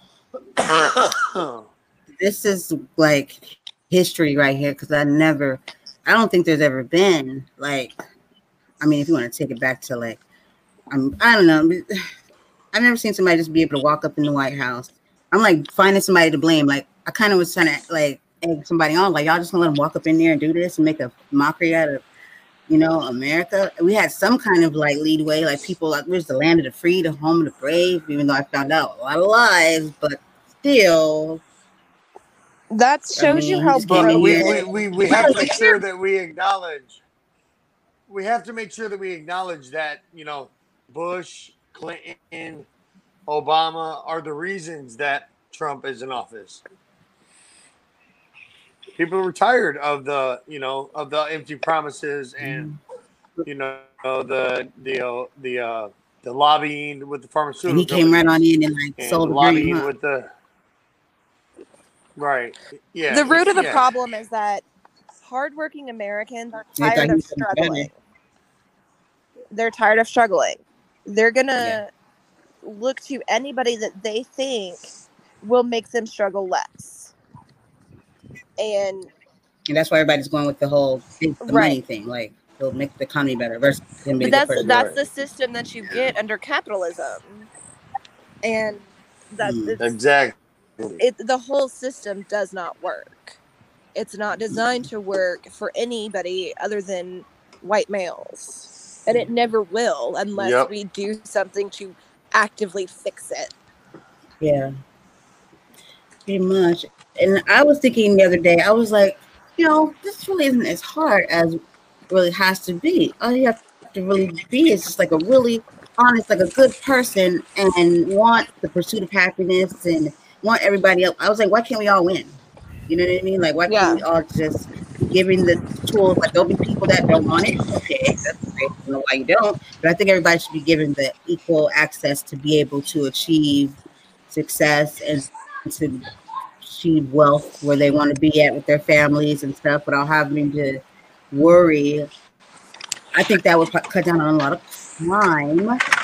This is like history right here because I never, I don't think there's ever been like, I mean, if you want to take it back to like, I'm, I don't know. I've never seen somebody just be able to walk up in the White House. I'm like finding somebody to blame. Like I kind of was trying to like egg somebody on. Like y'all just gonna let them walk up in there and do this and make a mockery out of, you know, America. We had some kind of like leadway. Like people like, where's the land of the free, the home of the brave? Even though I found out a lot of lies, but still. That shows you mean, how just can't But we, broken. we, we, we have to make sure that we acknowledge we have to make sure that we acknowledge that, you know, Bush, Clinton, Obama are the reasons that Trump is in office. People were tired of the, you know, of the empty promises and, you know, the the uh, the uh, the lobbying with the pharmaceutical. And he came right on in and like and sold the a dream. lobbying Huh? with the right. Yeah. The root of the yeah. problem is that hardworking Americans are Yeah, I thought tired he of was gonna ban struggling. it. They're tired of struggling. They're gonna Yeah. look to anybody that they think will make them struggle less. And And that's why everybody's going with the whole the money Right. thing. Like, it'll make the economy better versus him being but a good that's person. that's the system that you get under capitalism. And that Mm. it's, Exactly. it the whole system does not work. It's not designed to work for anybody other than white males. And it never will unless Yep. we do something to actively fix it. Yeah. Pretty much. And I was thinking the other day, I was like, you know, this really isn't as hard as it really has to be. All you have to really be is just like a really honest, like a good person and want the pursuit of happiness and want everybody else. I was like, why can't we all win? You know what I mean? Like, why Yeah. can't we all just be giving the tools? Like, there'll be people that don't want it. Okay, that's great. I don't know why you don't. But I think everybody should be given the equal access to be able to achieve success and to achieve wealth where they want to be at with their families and stuff without having to worry. I think that would cut down on a lot of crime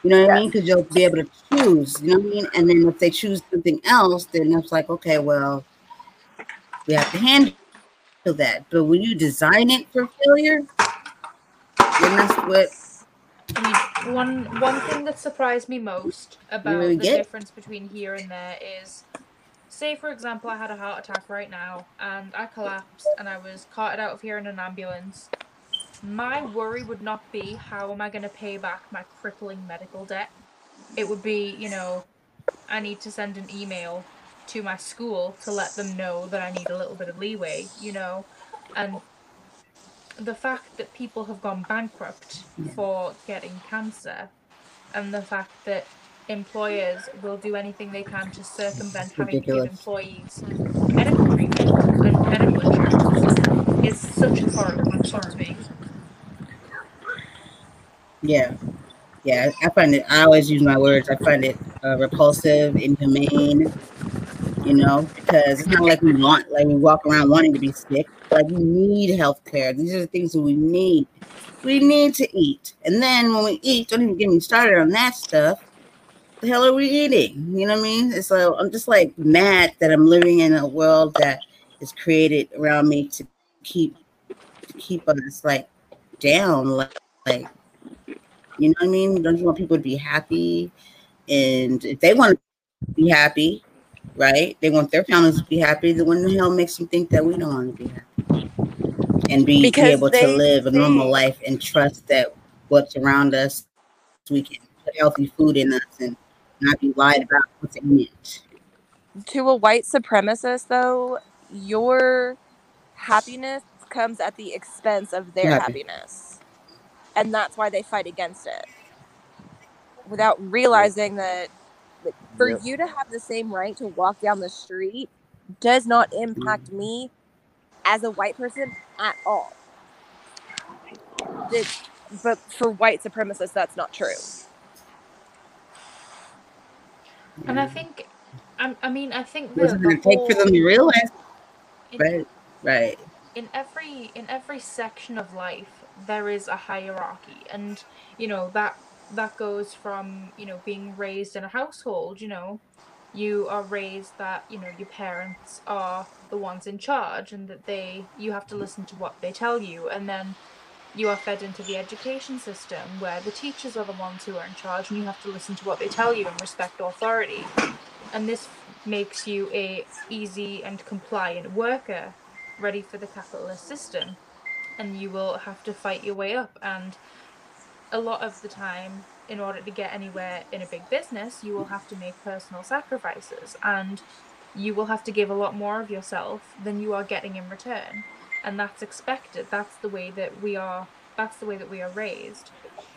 You know what I Yes. mean? Because you'll be able to choose. You know what I mean? And then if they choose something else, then it's like, okay, well, we have to handle that. But when you design it for failure, then that's what I mean, one one thing that surprised me most you about really the get. difference between here and there is, say for example, I had a heart attack right now and I collapsed and I was carted out of here in an ambulance. My worry would not be how am I going to pay back my crippling medical debt. It would be, you know, I need to send an email to my school to let them know that I need a little bit of leeway, you know, and the fact that people have gone bankrupt Yeah. for getting cancer, and the fact that employers will do anything they can to circumvent having to give Ridiculous. employees medical treatment and medical insurance is such a horrible shock to me. Yeah. Yeah. I find it, I always use my words. I find it uh, repulsive, inhumane, you know, because it's not like we want, like we walk around wanting to be sick. Like we need health care. These are the things that we need. We need to eat. And then when we eat, don't even get me started on that stuff. The hell are we eating? You know what I mean? It's like I'm just like mad that I'm living in a world that is created around me to keep to keep us like down, like, like you know what I mean? Don't you want people to be happy? And if they want to be happy, right? They want their families to be happy. Then when the hell makes them think that we don't want to be happy and be, be Because able to they live a normal think life and trust that what's around us, we can put healthy food in us and not be lied about what's in it. to a white supremacist, though, your happiness comes at the expense of their What happiness. And that's why they fight against it. Without realizing that like, for Yep. you to have the same right to walk down the street does not impact me as a white person at all. It's, but for white supremacists, that's not true. And I think, I, I mean, I think What's the, it the gonna take for them whole, to realize? in, Right, right. in every in every section of life there is a hierarchy, and you know that that goes from, you know, being raised in a household. You know, you are raised that, you know, your parents are the ones in charge and that they you have to listen to what they tell you, and then you are fed into the education system where the teachers are the ones who are in charge and you have to listen to what they tell you and respect authority. And this makes you a easy and compliant worker ready for the capitalist system, and you will have to fight your way up. And a lot of the time, in order to get anywhere in a big business, you will have to make personal sacrifices, and you will have to give a lot more of yourself than you are getting in return. And that's expected. That's the way that we are that's the way that we are raised.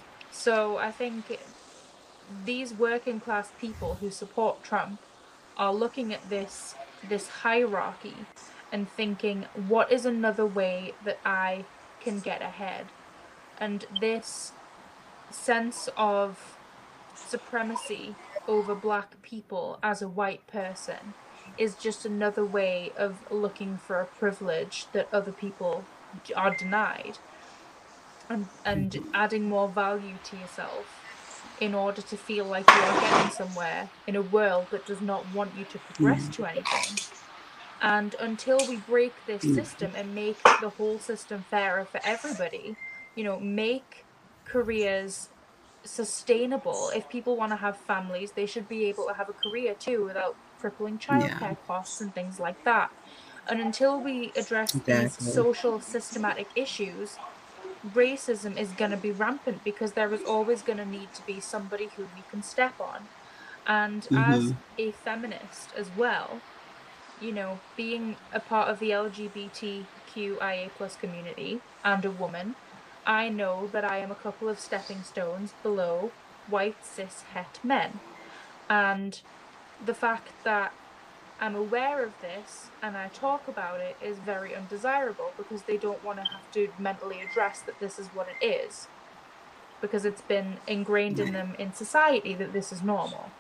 So I think these working class people who support Trump are looking at this this hierarchy and thinking, what is another way that I can get ahead? And this sense of supremacy over black people as a white person is just another way of looking for a privilege that other people are denied, and, and adding more value to yourself in order to feel like you are getting somewhere in a world that does not want you to progress to anything. And until we break this system and make the whole system fairer for everybody, you know, make careers sustainable. If people want to have families, they should be able to have a career too without crippling childcare Yeah. costs and things like that. And until we address these Exactly. social systematic issues, racism is going to be rampant because there is always going to need to be somebody who we can step on. And as Mhm. a feminist as well, you know, being a part of the L G B T Q I A plus community and a woman, I know that I am a couple of stepping stones below white cis het men. And the fact that I'm aware of this and I talk about it is very undesirable because they don't want to have to mentally address that this is what it is, because it's been ingrained in them in society that this is normal.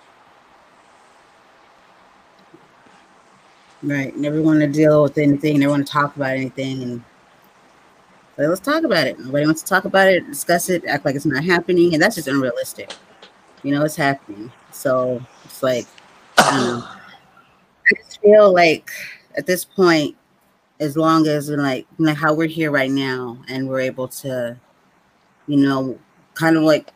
Right. Never want to deal with anything. Never want to talk about anything. And so let's talk about it. Nobody wants to talk about it, discuss it, act like it's not happening. And that's just unrealistic. You know, it's happening. So it's like, I don't know. I just feel like at this point, as long as like like how we're here right now, and we're able to, you know, kind of like,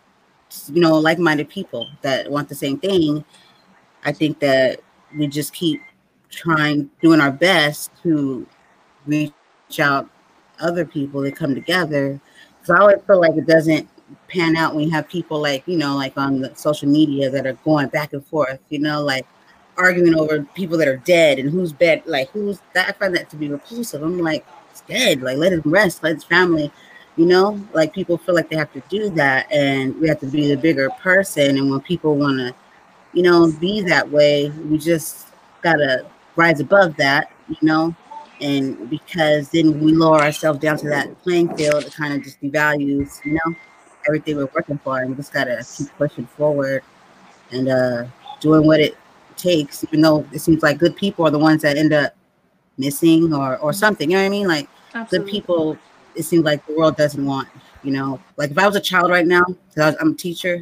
you know, like-minded people that want the same thing. I think that we just keep trying, doing our best to reach out other people that come together. Because I always feel like it doesn't pan out when you have people like, you know, like on the social media that are going back and forth, you know, like arguing over people that are dead and who's dead, like who's that. I find that to be repulsive. I'm like, it's dead. Like, let him rest, let his family, you know, like people feel like they have to do that, and we have to be the bigger person. And when people want to, you know, be that way, we just gotta rise above that, you know, and because then we lower ourselves down to that playing field, it kind of just devalues, you know, everything we're working for, and we just gotta keep pushing forward and uh doing what it takes, even though it seems like good people are the ones that end up missing or or something, you know what I mean? Like Absolutely. good people, it seems like the world doesn't want, you know, like if I was a child right now, because I was, I'm a teacher,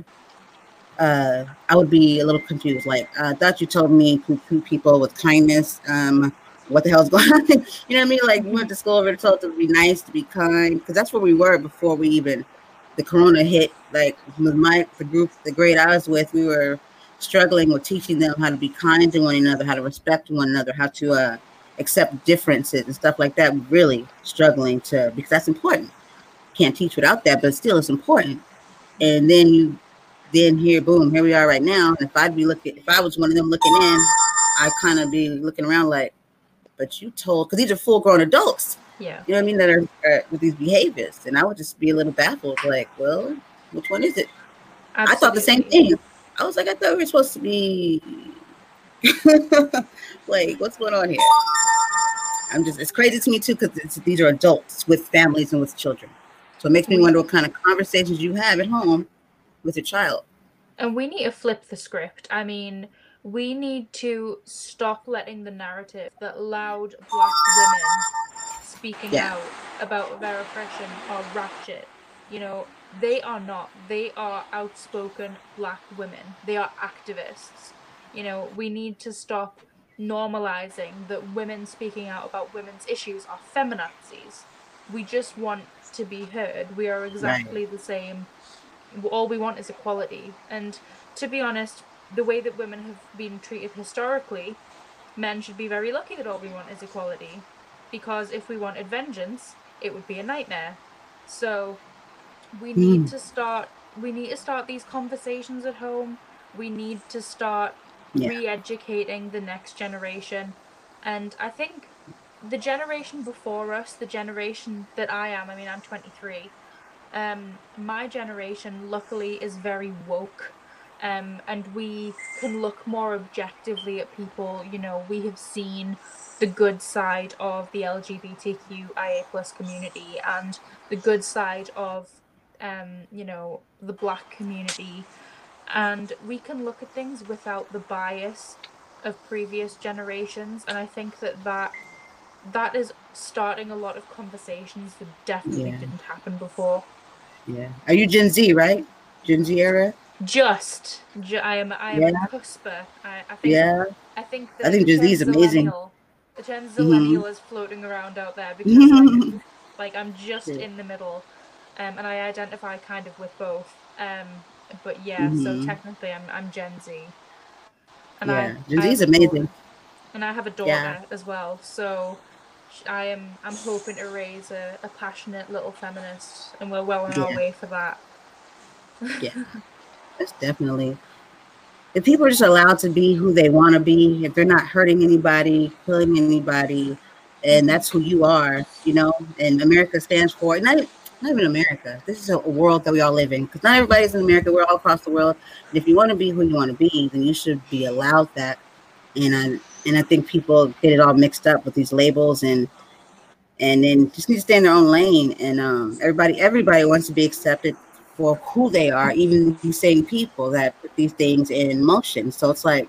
uh, I would be a little confused. Like, uh, I thought you told me to treat people with kindness. Um, what the hell's going on? You know what I mean? Like, we went to school over told to be nice, to be kind, because that's where we were before we even the corona hit. Like, with my the group, the grade I was with, we were struggling with teaching them how to be kind to one another, how to respect one another, how to uh, accept differences and stuff like that. Really struggling to, because that's important. Can't teach without that, but still, it's important. And then you then here, boom, here we are right now. And if I'd be looking, if I was one of them looking in, I'd kind of be looking around like, but you told, because these are full grown adults, Yeah. you know what I mean, that are uh, with these behaviors. And I would just be a little baffled, like, well, which one is it? Absolutely. I thought the same thing. I was like, I thought we were supposed to be, like, what's going on here? I'm just, it's crazy to me too, because these are adults with families and with children. So it makes me wonder what kind of conversations you have at home with your child. And we need to flip the script. I mean, we need to stop letting the narrative that loud black women speaking Yeah. out about their oppression are ratchet. You know, they are not. They are outspoken black women. They are activists. You know, we need to stop normalizing that women speaking out about women's issues are feminazis. We just want to be heard. We are exactly the same. All we want is equality. And to be honest, the way that women have been treated historically, men should be very lucky that all we want is equality. Because if we wanted vengeance, it would be a nightmare. So we need Mm. to start we need to start these conversations at home. We need to start Yeah. re-educating the next generation. And I think the generation before us, the generation that I am, I mean, I'm twenty-three. Um, my generation, luckily, is very woke. Um, and we can look more objectively at people. You know, we have seen the good side of the L G B T Q I A plus community and the good side of, um, you know, the black community. And we can look at things without the bias of previous generations. And I think that that, that is starting a lot of conversations that definitely Yeah. didn't happen before. Yeah. Are you Gen Z, right? Gen Z era? Just, ju- I am, I am Yeah. a cusper. I, I think, Yeah. I think the, I think the Gen Z is term amazing. zillennial, the term Mhm. zillennial is floating around out there because like, like I'm just Yeah. in the middle, um, and I identify kind of with both. Um, but yeah, so Mhm. technically I'm I'm Gen Z, and Yeah. I Gen I Z have is a amazing. daughter, and I have a daughter Yeah. as well. So sh- I am I'm hoping to raise a, a passionate little feminist, and we're well on our Yeah. way for that. Yeah. That's definitely. If people are just allowed to be who they want to be, if they're not hurting anybody, killing anybody, and that's who you are, you know, and America stands for, not, even- not even America. This is a world that we all live in, because not everybody's in America. We're all across the world. And if you want to be who you want to be, then you should be allowed that. And I, and I think people get it all mixed up with these labels, and and then just need to stay in their own lane. And um, everybody, everybody wants to be accepted for who they are, even these same people that put these things in motion. So it's like,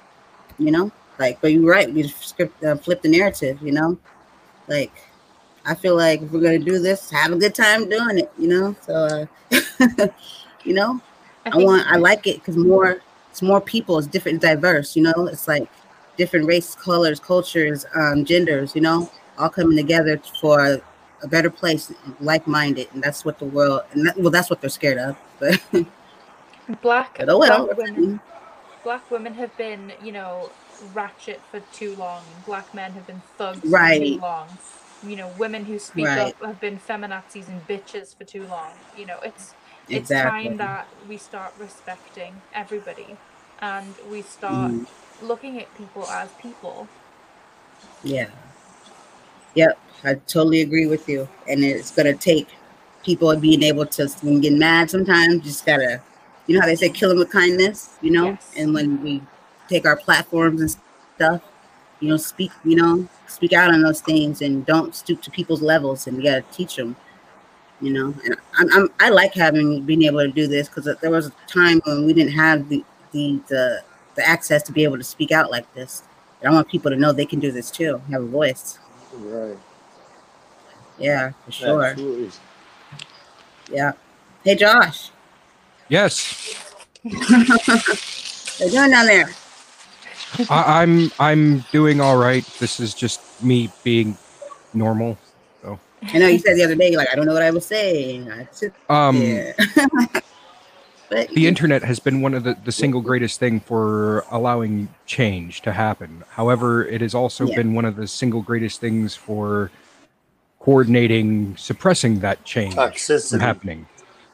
you know, like, but you're right. We just script, uh, flip the narrative, you know, like, I feel like if we're going to do this, have a good time doing it, you know? So, uh, you know, I I want, I like it because more, it's more people, it's different, diverse, you know, it's like different race, colors, cultures, um, genders, you know, all coming together for a better place, like-minded, and that's what the world, and that, well, that's what they're scared of, but, Black, but oh well. black women, black women have been, you know, ratchet for too long. Black men have been thugs Right. for too long. You know, women who speak Right. up have been feminazis and bitches for too long. You know, it's it's Exactly. time that we start respecting everybody, and we start Mhm. looking at people as people. Yeah. Yep. I totally agree with you. And it's gonna take people being able to, when getting mad sometimes, you just gotta, you know how they say kill them with kindness, you know? Yes. And when we take our platforms and stuff, you know, speak, you know, speak out on those things and don't stoop to people's levels, and you gotta teach them, you know. And I'm, I'm I like having being able to do this because there was a time when we didn't have the the the, the access to be able to speak out like this. And I want people to know they can do this too, have a voice. Right. Yeah, for sure. Absolutely. Yeah. Hey, Josh. Yes, What you doing down there? I, I'm I'm doing all right. This is just me being normal. I know you said the other day, like, I don't know what I was saying. I sit Um, there. But the internet has been one of the, the single greatest thing for allowing change to happen. However, it has also Yeah. been one of the single greatest things for coordinating, suppressing that change from Toxicity. happening.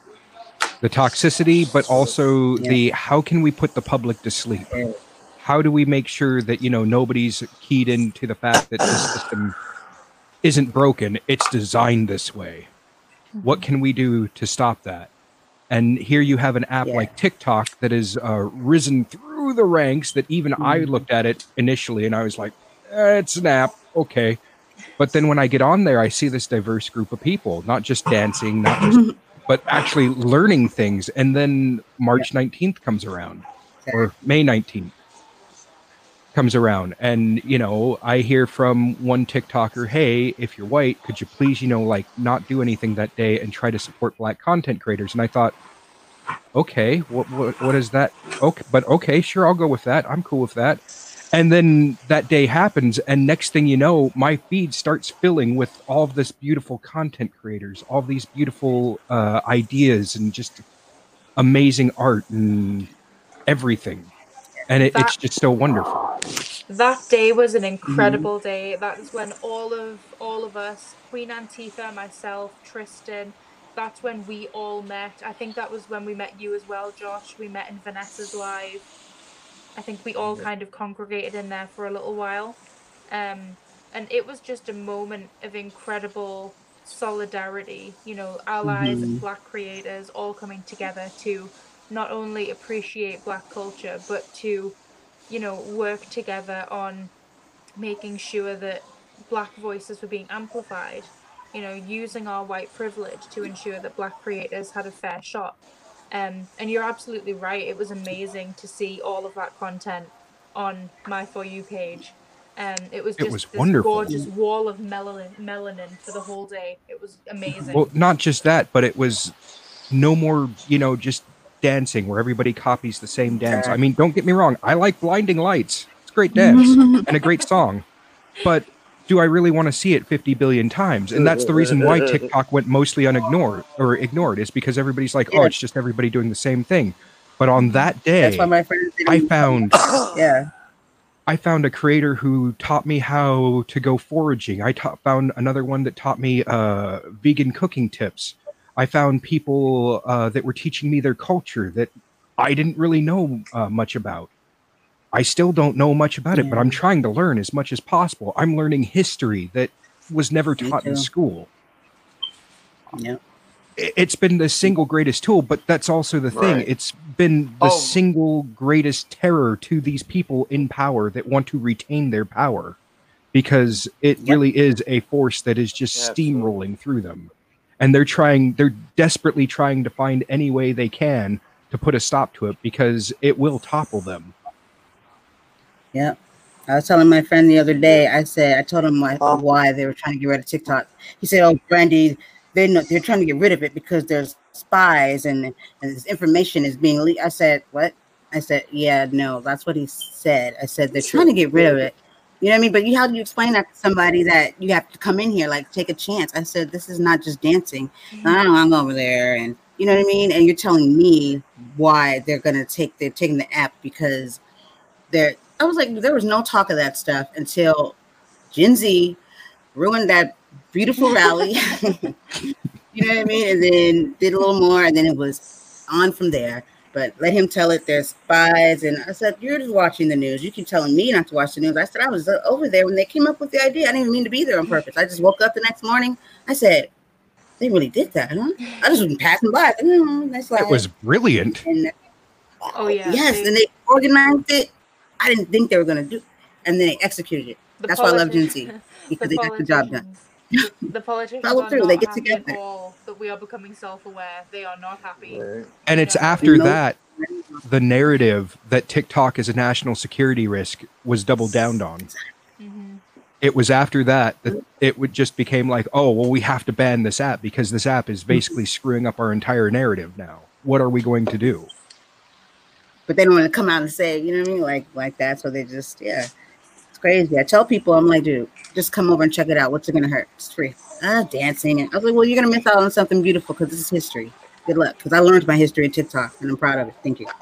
The toxicity, but also Yeah. the how can we put the public to sleep? Yeah. How do we make sure that, you know, nobody's keyed into the fact that the system isn't broken, it's designed this way? What can we do to stop that? And here you have an app Yeah. like TikTok that has uh, risen through the ranks that even I Mhm. looked at it initially and I was like, eh, it's an app, okay. But then when I get on there, I see this diverse group of people, not just dancing, not just, but actually learning things. And then March nineteenth comes around, or May nineteenth comes around. And, you know, I hear from one TikToker, hey, if you're white, could you please, you know, like not do anything that day and try to support Black content creators? And I thought, okay, what, what, what is that? Okay, but okay, sure, I'll go with that. I'm cool with that. And then that day happens, and next thing you know, my feed starts filling with all of this beautiful content creators, all these beautiful uh, ideas, and just amazing art and everything. And it, it's That- just so wonderful. That day was an incredible day. That is when all of all of us, Queen Antifa, myself, Tristan, that's when we all met. I think that was when we met you as well, Josh. We met in Vanessa's live. I think we all kind of congregated in there for a little while. Um, and it was just a moment of incredible solidarity, you know, allies and Mhm. Black creators all coming together to not only appreciate Black culture, but to, you know, work together on making sure that Black voices were being amplified, you know, using our white privilege to ensure that Black creators had a fair shot. Um, and you're absolutely right. It was amazing to see all of that content on my For You page. Um, it was It just was this wonderful. gorgeous wall of melanin, melanin for the whole day. It was amazing. Well, not just that, but it was no more, you know, just dancing where everybody copies the same dance. I mean, don't get me wrong. I like Blinding Lights. It's a great dance and a great song. But do I really want to see it fifty billion times? And that's the reason why TikTok went mostly unignored or ignored, is because everybody's like, oh, Yeah. it's just everybody doing the same thing. But on that day, That's why my friends didn't I even- found Yeah. I found a creator who taught me how to go foraging. I ta- found another one that taught me uh, vegan cooking tips. I found people uh, that were teaching me their culture that I didn't really know uh, much about. I still don't know much about it, but I'm Yeah. trying to learn as much as possible. I'm learning history that was never Me taught in too. school. Yep. I- It's been the single greatest tool, but that's also the thing. Right. It's been the Oh. single greatest terror to these people in power that want to retain their power, because it Yep. really is a force that is just Absolutely. steamrolling through them. And they're trying, they're desperately trying to find any way they can to put a stop to it, because it will topple them. Yep. I was telling my friend the other day, I said, I told him why, Um, why they were trying to get rid of TikTok. He said, oh, Brandy, they're, not, they're trying to get rid of it because there's spies and, and this information is being leaked. I said, what? I said, yeah, no, that's what he said. I said, they're trying to get rid of it. You know what I mean? But you, how do you explain that to somebody that you have to come in here, like take a chance? I said, this is not just dancing. Mm-hmm. I don't know, I'm over there. And you know what I mean? And you're telling me why they're going to take, they're taking the app because they're, I was like, there was no talk of that stuff until Gen Z ruined that beautiful rally. You know what I mean? And then did a little more, and then it was on from there. But let him tell it. There's spies, and I said, "You're just watching the news. You keep telling me not to watch the news." I said, "I was over there when they came up with the idea. I didn't even mean to be there on purpose. I just woke up the next morning. I said, they really did that, huh? I just was passing by. I said, mm, that's like It was brilliant. and, Oh yeah. yes, they- and they organized it. I didn't think they were gonna do, and then they executed it. the That's why I love Gen politi- Z because the they got the job done. politicians- The, the politicians Follow are through, not they get happy together. at all that we are becoming self-aware. They are not happy. Right. And it's Yeah. after No. that, the narrative that TikTok is a national security risk was doubled down on. Mm-hmm. It was after that that it would just became like, oh, well, we have to ban this app because this app is basically screwing up our entire narrative now. What are we going to do? But they don't want to come out and say, you know what I mean, like like that. So they just, yeah, it's crazy. I tell people, I'm like, dude, just come over and check it out. What's it gonna hurt? It's free. Ah, dancing. And I was like, well, you're gonna miss out on something beautiful because this is history. Good luck, because I learned my history in TikTok and I'm proud of it. Thank you.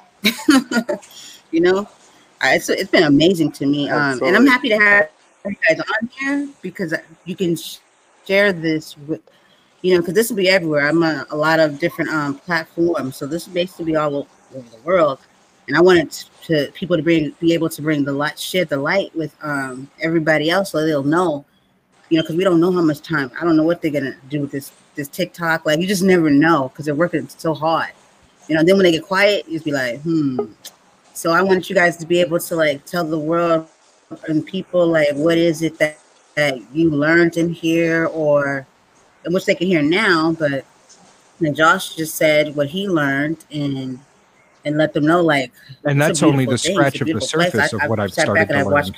You know, I, it's it's been amazing to me, um, and I'm happy to have you guys on here because you can sh- share this with, you know, because this will be everywhere. I'm on a lot of different um, platforms, so this will basically be all over the world. And I wanted to, to people to bring, be able to bring the light, share the light with um, everybody else, so they'll know, you know, because we don't know how much time. I don't know what they're gonna do with this this TikTok. Like you just never know because they're working so hard, you know. Then when they get quiet, you just be like, hmm. So I want you guys to be able to like tell the world and people like what is it that that you learned in here, or which they can hear now. But then Josh just said what he learned and. And let them know, like, And it's a that's only beautiful the thing. It's scratch a of the beautiful place. surface I- of I what I've sat started back and to I learn. watched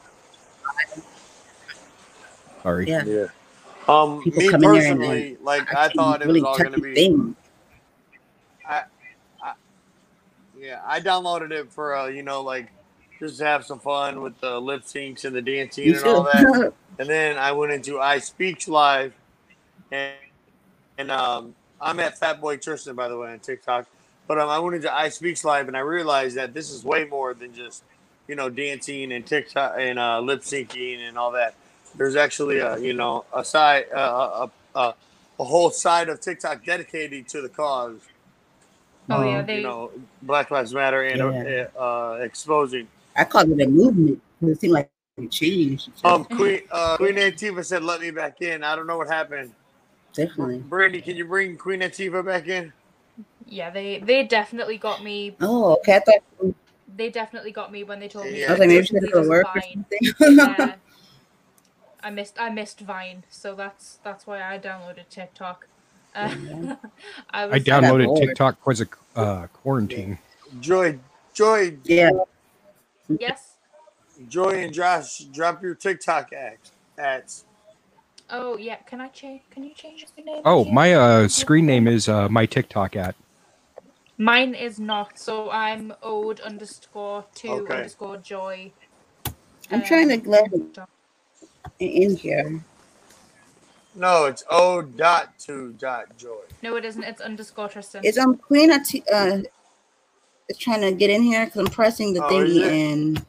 Sorry. Yeah, Yeah. Um, people me come in there and personally, then like I I see thought it really was all going to touchy be. things. I, I, yeah, I downloaded it for uh, you know, like just to have some fun with the lip syncs and the dancing Me and all that. too. And then I went into iSpeech Live, and and um, I'm at Fatboy Tristan, by the way, on TikTok. But um, I went into iSpeech Live, and I realized that this is way more than just, you know, dancing and TikTok and uh, lip syncing and all that. There's actually a, you know, a side, uh, a, a, a whole side of TikTok dedicated to the cause. Oh of, yeah, they. you know, Black Lives Matter and Yeah. uh, uh, exposing. I call it a movement. It seemed like it changed. Um, Queen uh, Queen Antifa said, "Let me back in." I don't know what happened. Definitely. Brandy, can you bring Queen Antifa back in? Yeah, they they definitely got me. Oh, okay. I thought They definitely got me when they told me. Yeah, I was like, maybe to she had to leave go to us work or Vine. something. Yeah. I missed I missed Vine, so that's that's why I downloaded TikTok. Uh, I was I downloaded bored. TikTok because of uh, quarantine. Joy, Joy, Yeah. yes. Joy, and Josh, drop your TikTok ads. ads. Oh yeah, can I change? Can you change the name? Oh, again? my uh, screen name is uh, my TikTok at. Mine is not. So I'm ode underscore two Okay. underscore joy. I'm trying to let on it TikTok. in here. No, it's O dot two dot Joy. No, it isn't. It's underscore Tristan. It's um Queen Ati- uh is trying to get in here because I'm pressing the Oh, is thingy it? and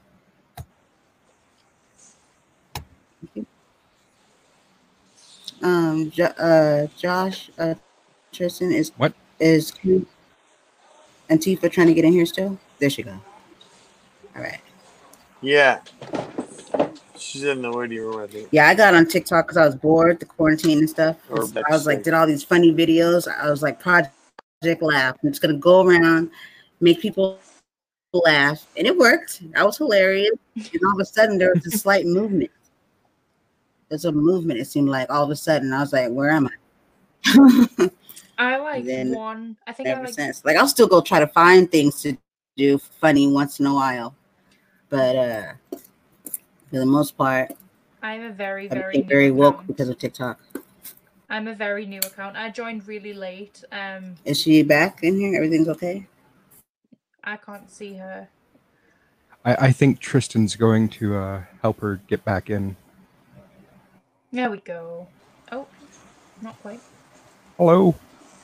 um jo- uh Josh uh Tristan is What? is Queen Antifa trying to get in here still? There she go. All right. Yeah. She's in the waiting room, I think. Yeah, I got on TikTok because I was bored, the quarantine and stuff. Or I was like, backstage. did all these funny videos. I was like, Project Laugh. I'm just gonna go around, make people laugh, and it worked. I was hilarious. And all of a sudden, there was a slight movement. There's a movement. It seemed like all of a sudden, I was like, where am I? I like then one. I think I Ever like. since, like, I'll still go try to find things to do funny once in a while, but uh, for the most part, I'm a very I very became new very woke account. because of TikTok. I'm a very new account. I joined really late. Um, Is she back in here? Everything's okay? I can't see her. I, I think Tristan's going to uh, help her get back in. There we go. Oh, not quite. Hello.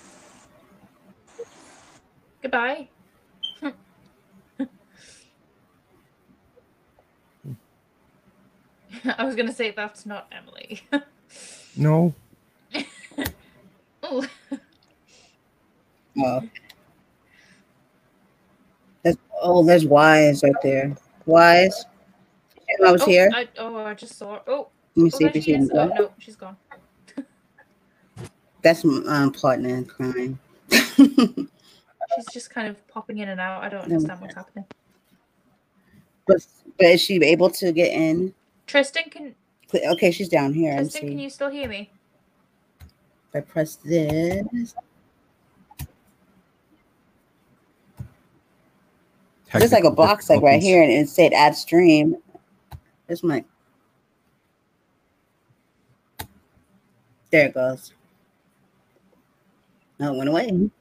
Goodbye. I was gonna say that's not Emily. No. Oh, Oh. That's, oh, there's Wise right there. Wise. I was oh, here. I, oh, I just saw her. Oh, Let me oh, see there if you she see is. me. Oh no, she's gone. That's um, partner in crime. She's just kind of popping in and out. I don't understand what's happening. But, but is she able to get in? Tristan, can Okay, she's down here. Let me Tristan, see. can you still hear me? If I press this. There's like a Technical box like right difficulties. here and it said add stream. It's my there it goes. No, it went away.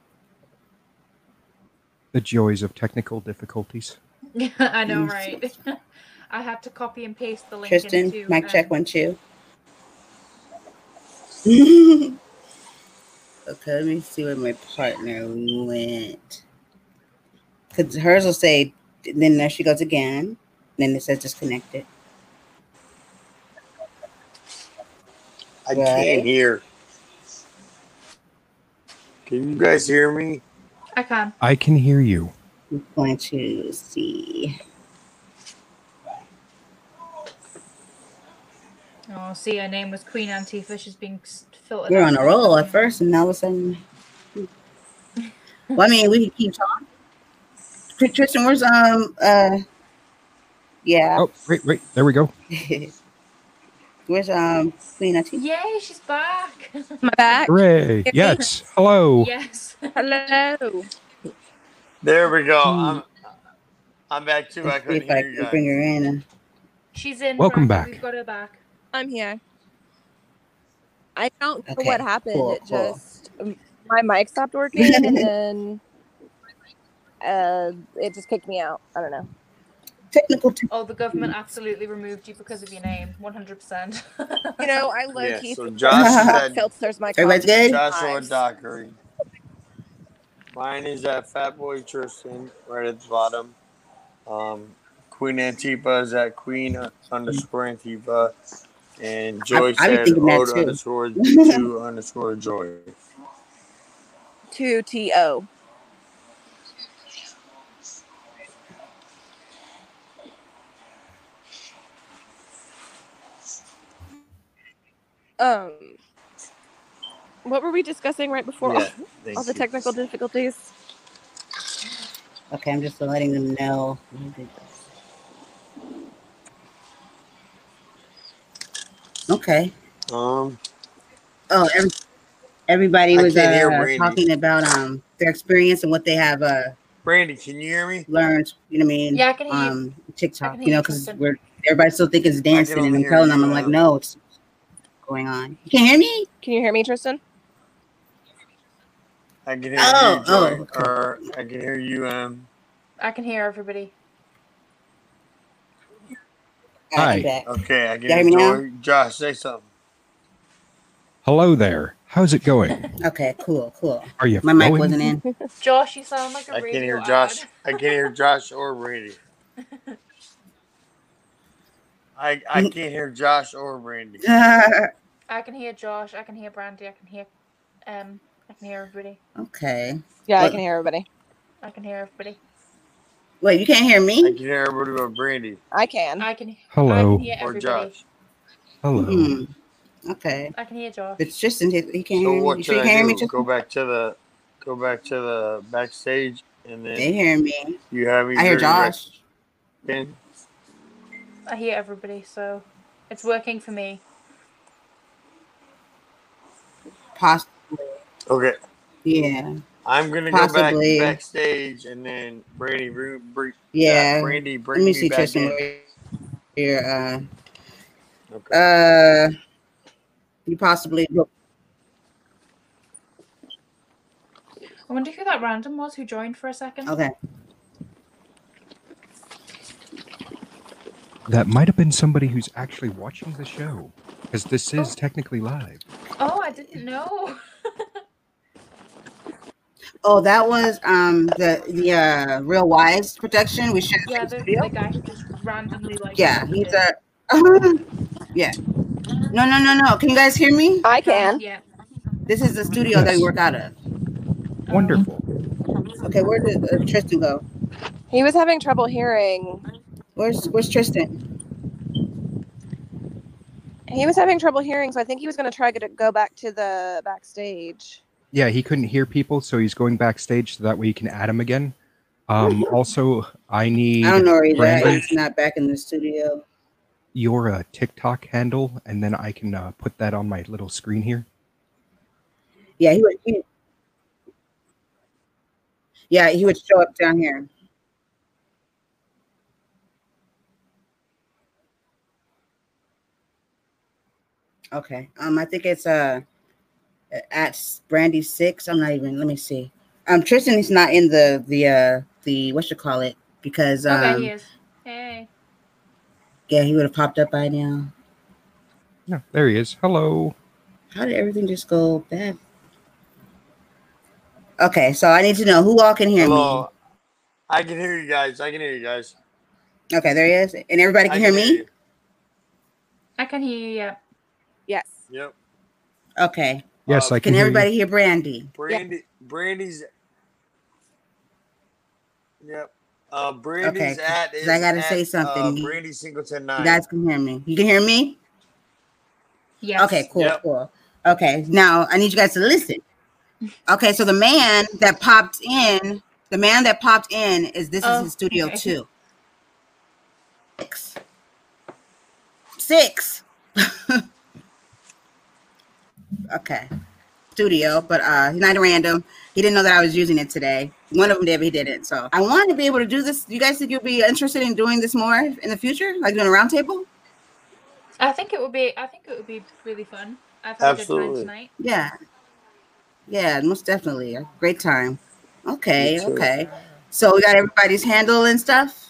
The joys of technical difficulties. Yeah, I know, Mm. right? I had to copy and paste the link Tristan, into. mic um, check one two. Okay, let me see where my partner went. Cause hers will say, then there she goes again. Then it says disconnected. I Right. can't hear. Can you guys hear me? I can. I can hear you. I'm going to see. Oh, see, her name was Queen Antifa. She's being s- filtered. We were out on a by roll something. at first, and now all of a sudden. Well, I mean, we can keep talking. Tr- Tristan, where's um uh yeah. Oh, wait, wait. There we go. Where's um Queen Latifah? Yay, she's back. Am I back? Hooray. Yes. Hello. Yes. Hello. There we go. Hmm. I'm I'm back too. I Let's see couldn't if I hear you can guys. bring her in. She's in. Welcome Brandy. back. We've got her back. I'm here. I don't know Okay, what happened. cool, it cool. just um, my mic stopped working and then uh it just kicked me out. I don't know. Technical. T- Oh, the government absolutely removed you because of your name. one hundred percent. You know, I low Yeah, key so Josh is at filters my Everybody's comments good? Joshua sometimes. Dockery. Mine is at Fatboy Tristan, right at the bottom. Um, Queen Antifa is at Queen underscore Antifa. And Joy I be said thinking that Ode too. underscore two underscore Joy. Two T O. Um, what were we discussing right before Yeah, all, thank all the you. technical difficulties? Okay, I'm just letting them know. Okay. Um, Oh, every, everybody I was can't hear uh Brandy. talking about um their experience and what they have uh Brandy, can you hear me? learned. You know what I mean? Yeah, I can hear you. Um, I TikTok. can You hear know, you, because Tristan. we're everybody still think it's I can dancing, and only I'm hear telling them, you. I'm like, Um, no, it's going on. You can't hear me? Can you hear me, Tristan? I can hear Oh, you, Joy. oh, okay. Or I can hear you, um. I can hear everybody. All right, Hi. I'm back. Okay, I can Y'all hear hear me now? Joy. Josh, say something. Hello there. How's it going? Okay, cool, cool. Are you My mic flowing? wasn't in. Josh, you sound like a I radio can't hear ad. Josh. I can't hear Josh or Brandy. I I can't hear Josh or Brandy. I can hear Josh. I can hear Brandy. I can hear um. I can hear everybody. Okay. Yeah, I What- can hear everybody. I can hear everybody. Wait, you can't hear I me? can hear everybody but Brandy I can. I can. I Hello. can hear or everybody. Josh. Hello. Hmm. Okay. I can hear Josh. It's Tristan. He he can't So hear me. what You should sure you I can't hear me, do? Go Tristan? back to the go back to the backstage and They then hear me. you have me. I hear very Josh. right in. I hear everybody, so it's working for me. Possibly. Okay, Yeah. I'm gonna Possibly. go back backstage and then Brandy, bring, bring, Yeah. Brandy, Let bring me me, see, back Tristan. in. Where you're, uh, Okay. uh, you possibly. I wonder who that random was who joined for a second. Okay. That might have been somebody who's actually watching the show, because this is Oh. technically live. Oh, I didn't know. Oh, that was um the the uh, Real Wives production. We shared Yeah, the the, video. the guy who just randomly like. Yeah, popped he's in. a. yeah. No, no, no, no. Can you guys hear me? I can. Yeah. This is the studio that we Yes. work out of. Wonderful. Okay, where did uh, Tristan go? He was having trouble hearing. Where's Where's Tristan? He was having trouble hearing, so I think he was going to try to go back to the backstage. Yeah, he couldn't hear people, so he's going backstage so that way you can add him again. Um, also, I need I don't know where he's at. Brandon, He's not back in the studio. your uh, TikTok handle, and then I can uh, put that on my little screen here. Yeah, he would. He, yeah, he would show up down here. Okay. Um, I think it's uh at Brandy six. I'm not even. Let me see. Um, Tristan is not in the the uh the what you call it because um Okay, he is. Hey. yeah, he would have popped up by now. Yeah, there he is. Hello. How did everything just go bad? Okay, so I need to know who all can hear Hello. I can hear you guys. I can hear you guys. me. Okay, there he is, and everybody can I hear can me. hear you. I can hear you. Yeah. Yes. Yep. Okay, Yes, Uh, I can, can hear everybody you. hear Brandy? Brandy, Brandy's. Yep. Uh, Okay, Brandy's at 'cause is I gotta at, say something. Uh, Brandy Singleton You nine. guys can hear me. You can hear me? Yes. Okay, cool, Yep. cool. Okay, now I need you guys to listen. Okay, so the man that popped in, the man that popped in is this Oh, is his studio okay. too. Six. Six. Okay. Studio, but uh he's not random. He didn't know that I was using it today. One of them did, but he didn't. So I want to be able to do this. You guys think you'll be interested in doing this more in the future? Like doing a roundtable? I think it would be. I think it would be really fun. I've had a good Absolutely. time tonight. Yeah. Yeah, most definitely. A great time. Okay, Me too. okay. So we got everybody's handle and stuff.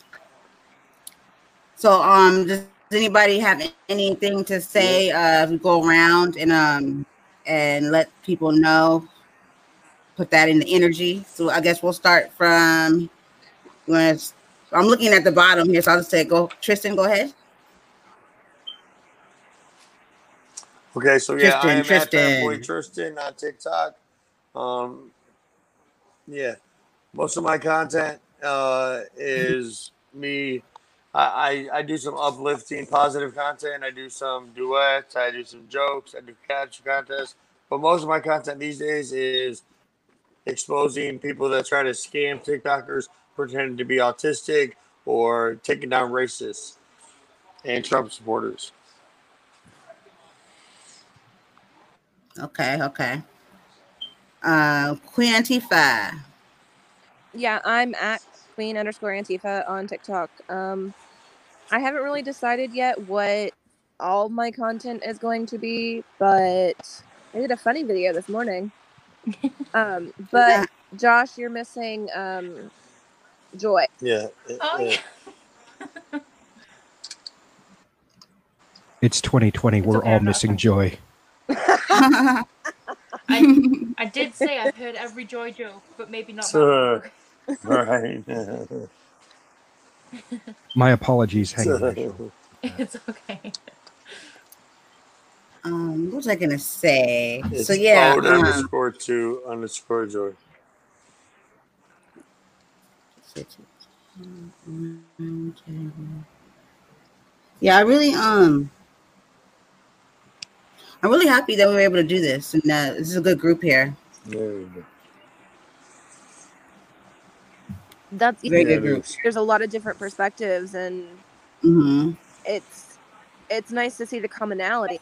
So um does anybody have anything to say? Uh if we go around and um and let people know, put that in the energy. So I guess we'll start from when I'm looking at the bottom here, so I'll just say go Tristan, go ahead. Okay, so yeah, I Tristan, am at that boy Tristan. Tristan on TikTok. Um, yeah, most of my content uh, is me. I, I I do some uplifting, positive content. I do some duets. I do some jokes. I do capture contests. But most of my content these days is exposing people that try to scam TikTokers, pretending to be autistic or taking down racists and Trump supporters. Okay, okay. Uh Queen Antifa. Yeah, I'm at Queen underscore Antifa on TikTok. Um, I haven't really decided yet what all my content is going to be, but I did a funny video this morning. Um, but Josh, you're missing um, Joy. Yeah. it- Oh yeah. yeah. It's twenty twenty. It's We're okay, all I'm not missing offended. joy. I I did say I've heard every Joy joke, but maybe not that one. Right. My apologies. Hang on. Rachel. It's okay. Um, what was I gonna say? It's So yeah, ode um, underscore two underscore joy. yeah, I really um, I'm really happy that we were able to do this, and uh, this is a good group here. There we go. That's Very Yeah, good it group. is. there's a lot of different perspectives, and Mm-hmm. it's it's nice to see the commonality.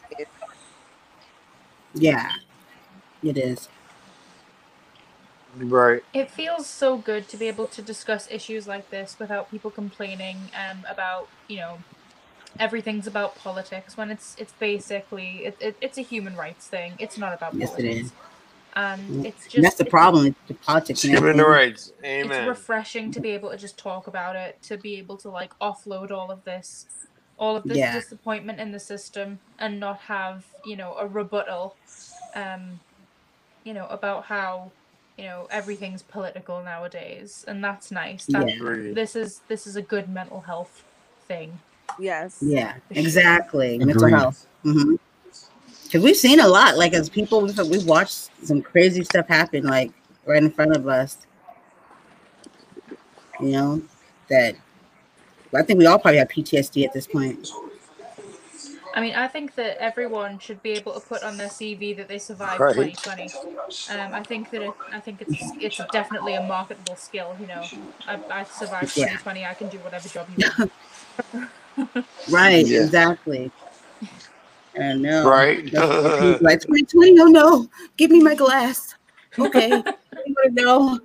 Yeah, it is. Right. It feels so good to be able to discuss issues like this without people complaining um, about, you know, everything's about politics when it's it's basically it, it, it's a human rights thing. It's not about Yes, it politics. is. And it's just And that's the it's- problem with the politics and Human everything. rights. It's Amen. refreshing to be able to just talk about it, to be able to like offload all of this, all of this Yeah. disappointment in the system, and not have, you know, a rebuttal, um, you know, about how, you know, everything's political nowadays, and that's nice. That Yeah. Agreed. this is this is a good mental health thing. Yes. Yeah, For sure. exactly. Mental Agreed. health. Mm-hmm. Because we've seen a lot, like as people, we've, we've watched some crazy stuff happen, like right in front of us. You know, that I think we all probably have P T S D at this point. I mean, I think that everyone should be able to put on their C V that they survived Right. twenty twenty. Um, I think that it, I think it's it's definitely a marketable skill. You know, I, I survived Yeah. twenty twenty. I can do whatever job you want. Right, Yeah. exactly. I know. Right. That's- he's like twenty twenty. Oh no, give me my glass. Okay, you want to know?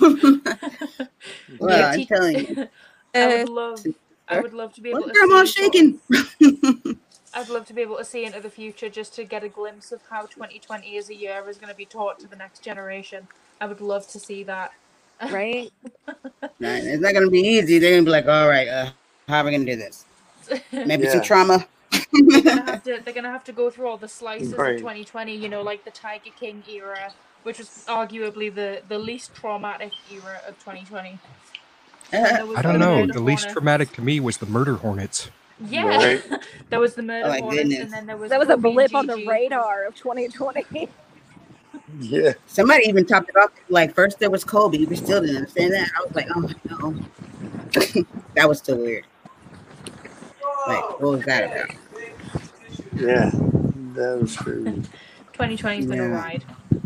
Well, Yeah, I'm te- telling you. I would love, I would love to be able What to grandma's see. sort of- shaking? I'd love to be able to see into the future just to get a glimpse of how twenty twenty as a year is going to be taught to the next generation. I would love to see that. Right? Nah, it's not gonna be easy. They're gonna be like, all right, uh, how are we gonna do this? Maybe Yeah. some trauma. They're gonna have to. They're gonna have to go through all the slices Right. of twenty twenty. You know, like the Tiger King era, which was arguably the the least traumatic era of twenty twenty. And then there was I don't the know. Murder The least Hornets. traumatic to me was the murder hornets. Yeah, Right. there was the Murder Oh my Hornets, goodness. and then there was That was a Kobe and blip on the Gigi. radar of twenty twenty. Yeah. Somebody even topped it off. Like first there was Kobe. We still didn't understand that. I was like, oh no, that was still weird. Like, what was that about? Yeah. That was crazy. twenty twenty's been a Yeah. ride.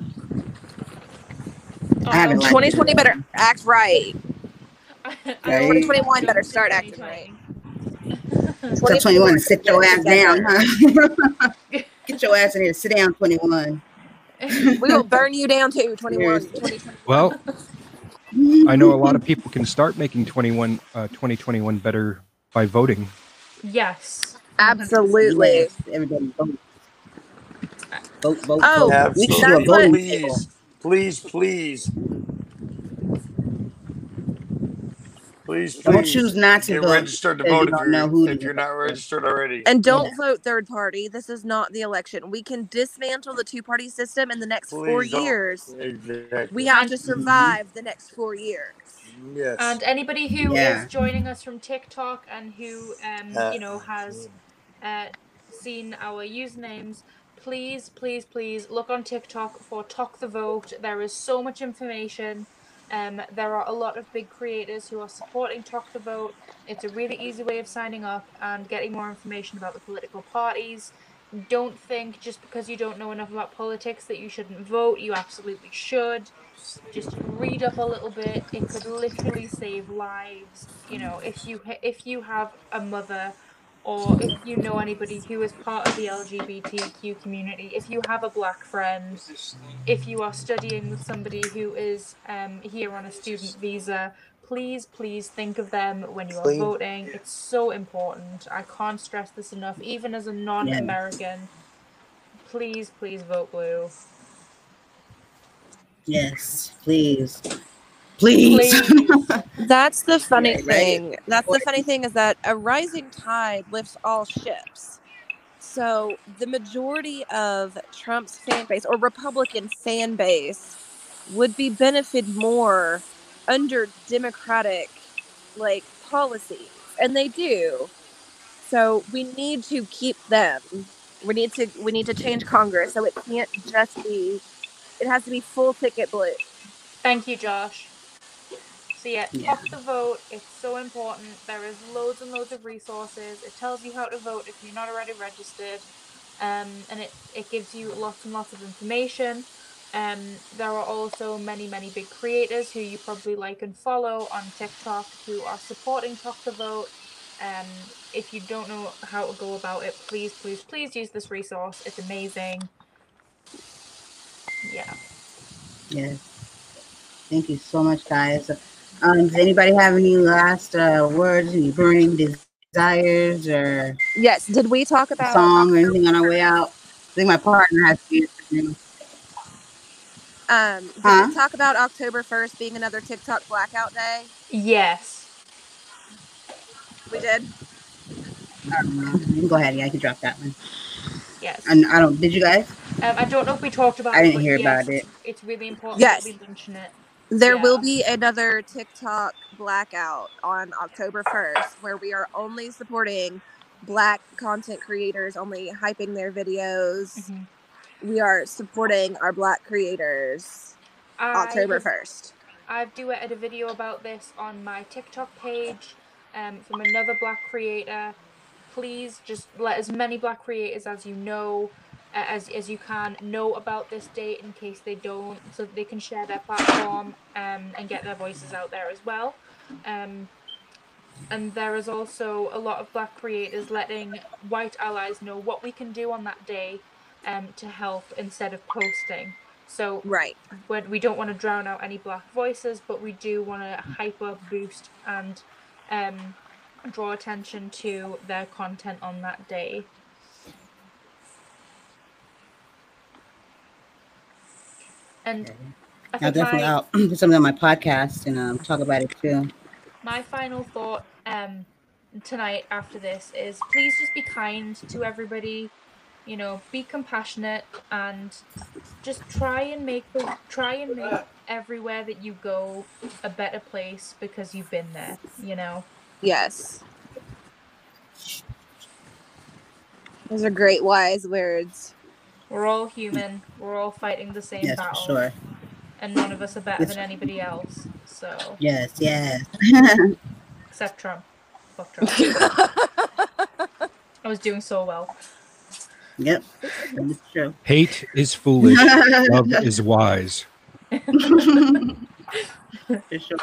I haven't Oh, liked twenty twenty better act right. I Right. twenty twenty-one jumped better to start acting twenty So twenty-one, sit your ass down, huh? twenty. Get your ass in here. Sit down, twenty-one. We will burn you down too. twenty-one. Seriously. twenty twenty. Well, I know a lot of people can start making twenty-one, uh, twenty twenty-one better by voting. Yes. Absolutely. Yes, everybody vote. Vote, vote, Oh, vote. We should do a that's what- voting Please, table. please, please, please, Don't please choose not to get vote registered to because vote you if don't know you're who if to you're not vote. registered already. And don't Yeah. vote third party. This is not the election. We can dismantle the two party system in the next four Please don't. years. Exactly. We have And- to survive the next four years. Yes. And anybody who is Yeah. joining us from TikTok and who, um, Uh, you know, has uh, seen our usernames, please, please, please look on TikTok for Talk the Vote. There is so much information. Um, there are a lot of big creators who are supporting Talk the Vote. It's a really easy way of signing up and getting more information about the political parties. Don't think just because you don't know enough about politics that you shouldn't vote. You absolutely should. Just read up a little bit. It could literally save lives. You know, if you ha- if you have a mother, or if you know anybody who is part of the L G B T Q community, if you have a black friend, if you are studying with somebody who is um, here on a student visa, please, please think of them when you are Please. voting. It's so important. I can't stress this enough. Even as a non-American, please, please vote blue. Yes, please. Please. Please. That's the funny Right, right. thing. That's the funny thing is that a rising tide lifts all ships. So the majority of Trump's fan base or Republican fan base would be benefited more under Democratic like policies, and they do. So we need to keep them. We need to we need to change Congress so it can't just be. It has to be full ticket blue. Thank you, Josh. So yeah, Yeah. Talk the Vote. It's so important. There is loads and loads of resources. It tells you how to vote if you're not already registered, um, and it, it gives you lots and lots of information. Um, there are also many, many big creators who you probably like and follow on TikTok who are supporting Talk the Vote. Um, if you don't know how to go about it, please, please, please use this resource. It's amazing. Yeah. Yes. Thank you so much, guys. Um, does anybody have any last uh, words, any burning desires, or Yes. Did we talk a about song or anything on our way out? I think my partner has to be. Um, did Huh? we talk about October first being another TikTok blackout day? Yes. We did. I don't know. You can go ahead. Yeah, I can drop that one. Yes. And I don't. Did you guys? Um, I don't know if we talked about I it, didn't but hear yes, about it. it's, it's really important Yes. that we mention it. There will Yeah. be another TikTok blackout on October first where we are only supporting Black content creators, only hyping their videos. Mhm. We are supporting our Black creators I October have- first. I've duetted a video about this on my TikTok page um, from another Black creator. Please just let as many Black creators as you know, uh, as as you can, know about this date in case they don't, so that they can share their platform um, and get their voices out there as well. Um, and there is also a lot of Black creators letting white allies know what we can do on that day um, to help instead of posting. So Right. when we don't want to drown out any Black voices, but we do want to hype up, boost, and um, draw attention to their content on that day. And Okay. I I'll think definitely my, out put something on my podcast and um, talk about it too. my final thought um, tonight after this is please just be kind to everybody. You know, be compassionate and just try and make the try and make everywhere that you go a better place because you've been there. You know. Yes. Those are great wise words. We're all human. We're all fighting the same Yes, for battle. sure. And none of us are better Yes. than anybody else. So, Yes, yes. except Trump. Fuck Trump. I was doing so well. Yep, that's true. Hate is foolish. Love is wise. For sure.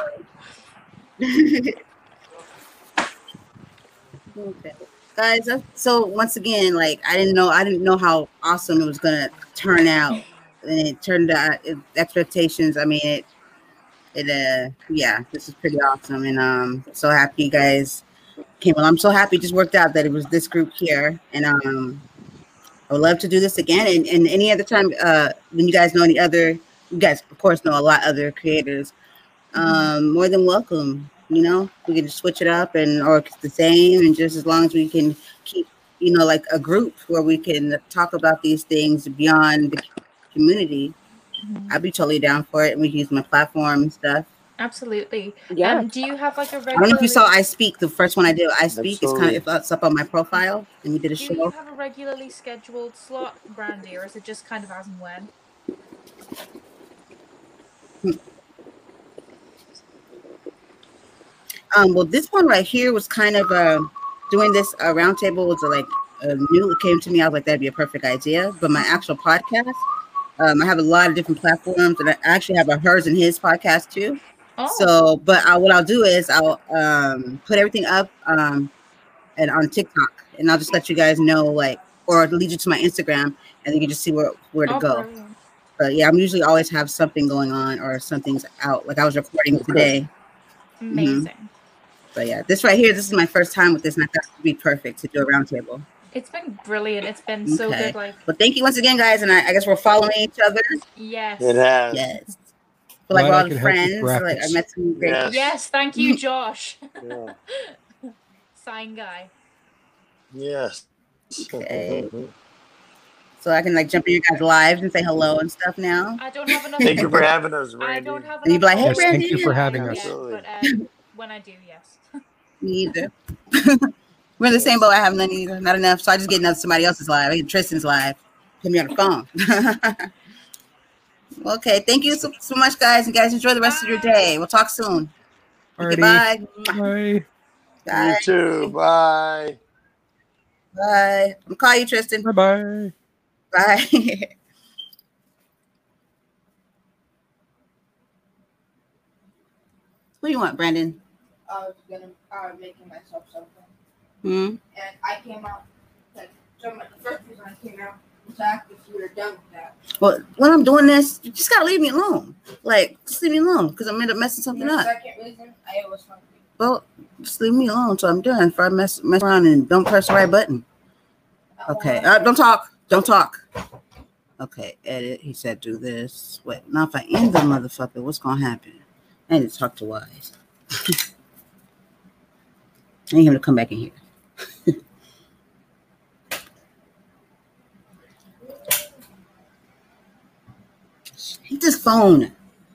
Okay. Guys, that's- so once again, like I didn't know, I didn't know how awesome it was gonna turn out, and it turned out it, expectations. I mean, it, it, uh, yeah, this is pretty awesome, and um, so happy you guys came. Well, I'm so happy it just worked out that it was this group here, and um, I would love to do this again, and, and any other time, uh, when you guys know any other, you guys of course know a lot other creators, um, more than welcome. You know, we can just switch it up and or it's the same, and just as long as we can keep, you know, like a group where we can talk about these things beyond the community, Mhm. I'd be totally down for it. And we can use my platform and stuff. Absolutely. Yeah. Um, do you have like a I regular? don't know if you saw I Speak, the first one I did. I Speak is kind Absolutely. of if it's up on my profile, and we did a Do you show. have a regularly scheduled slot, Brandy, or is it just kind of as and when? Um, well, this one right here was kind of uh, doing this uh, roundtable was uh, like uh, new. It came to me. I was like, that'd be a perfect idea. But my actual podcast, um, I have a lot of different platforms, and I actually have a hers and his podcast too. Oh. So, but I, what I'll do is I'll um, put everything up um, and on TikTok, and I'll just let you guys know, like, or lead you to my Instagram, and you can just see where where to Oh, go. brilliant. But yeah, I'm usually always have something going on or something's out. Like I was recording Okay. today. Amazing. But yeah, this right here, this is my first time with this, and I thought it would be perfect to do a roundtable. It's been brilliant. It's been so Okay. good. Like, But thank you once again, guys, and I, I guess we're following each other. yes. It has. Yes. But like Glad we're I all could help with friends. Like I graphics. met some great. Yes. Yes, thank you, Josh. Yeah. Sign guy. Yes. Okay. So I can like jump in your guys' lives and say hello and stuff now. I don't have enough. Thank you for having us, I Randy. don't have And you'd be like, enough "Hey, Yes, thank you Brandy." for having yet, us. Absolutely. but um, when I do, yes. Me either. We're in the same boat. I have none either. Not enough. So I just get another somebody else's live. I get Tristan's live. Put me on the phone. Okay. Thank you so, so much, guys. And guys, enjoy the rest of your day. We'll talk soon. Okay, Alrighty. bye. Bye. Bye. You too. Bye. Bye. I'm gonna call you, Tristan. Bye bye. Bye. What do you want, Brandon? I was gonna uh, making myself something, Hmm. and I came out like some of the first reason I came out was to ask if you were done with that. Well, when I'm doing this, you just gotta leave me alone. Like, just leave me alone, because I'm end up messing something The up. second reason I was hungry. Well, just leave me alone until I'm done. Before I mess mess around and don't press the right button. I Okay. wanna- Uh, don't talk. Don't talk. Okay, edit. He said do this. Wait, now if I end the motherfucker, what's gonna happen? I need to talk to Wise. I need him to come back in here. Hit this phone.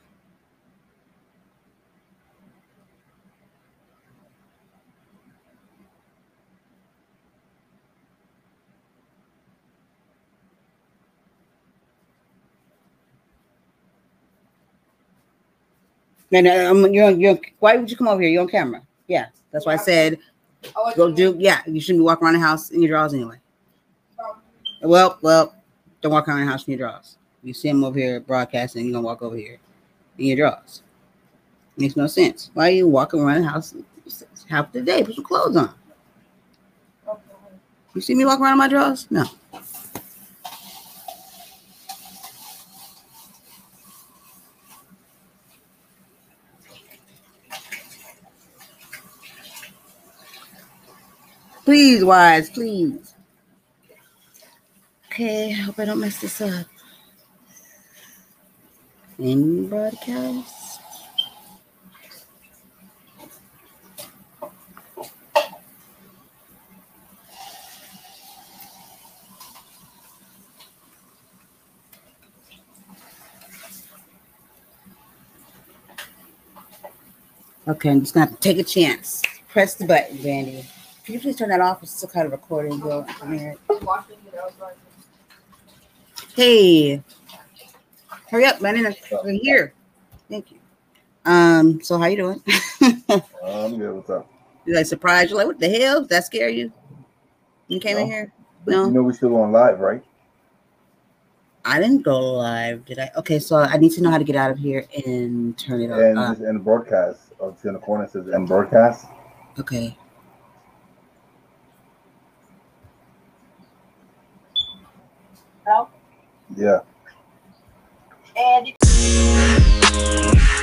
Man, um, you're, you're, why would you come over here? You're on camera. Yeah, that's why I said go do. Yeah, you shouldn't be walking around the house in your drawers anyway. Well, well, don't walk around the house in your drawers. You see him over here broadcasting, you're gonna walk over here in your drawers. Makes no sense. Why are you walking around the house half the day? Put some clothes on. You see me walk around in my drawers? No. Please, Wise, please. Okay, hope I don't mess this up. In broadcast. Okay, I'm just gonna have to take a chance. Press the button, Vandy. Can you please turn that off? It's still kind of recording. Go. Hey, hurry up, man! We're here. Thank you. Um. So how you doing? I'm good. What's up? You like surprised? You're like, what the hell? Did that scare you? You came No. in here? But No. you know we're still on live, right? I didn't go live, did I? Okay, so I need to know how to get out of here and turn it on. And Uh, just end broadcast. Oh, see in the corner it says end broadcast. okay. Hello? Yeah. And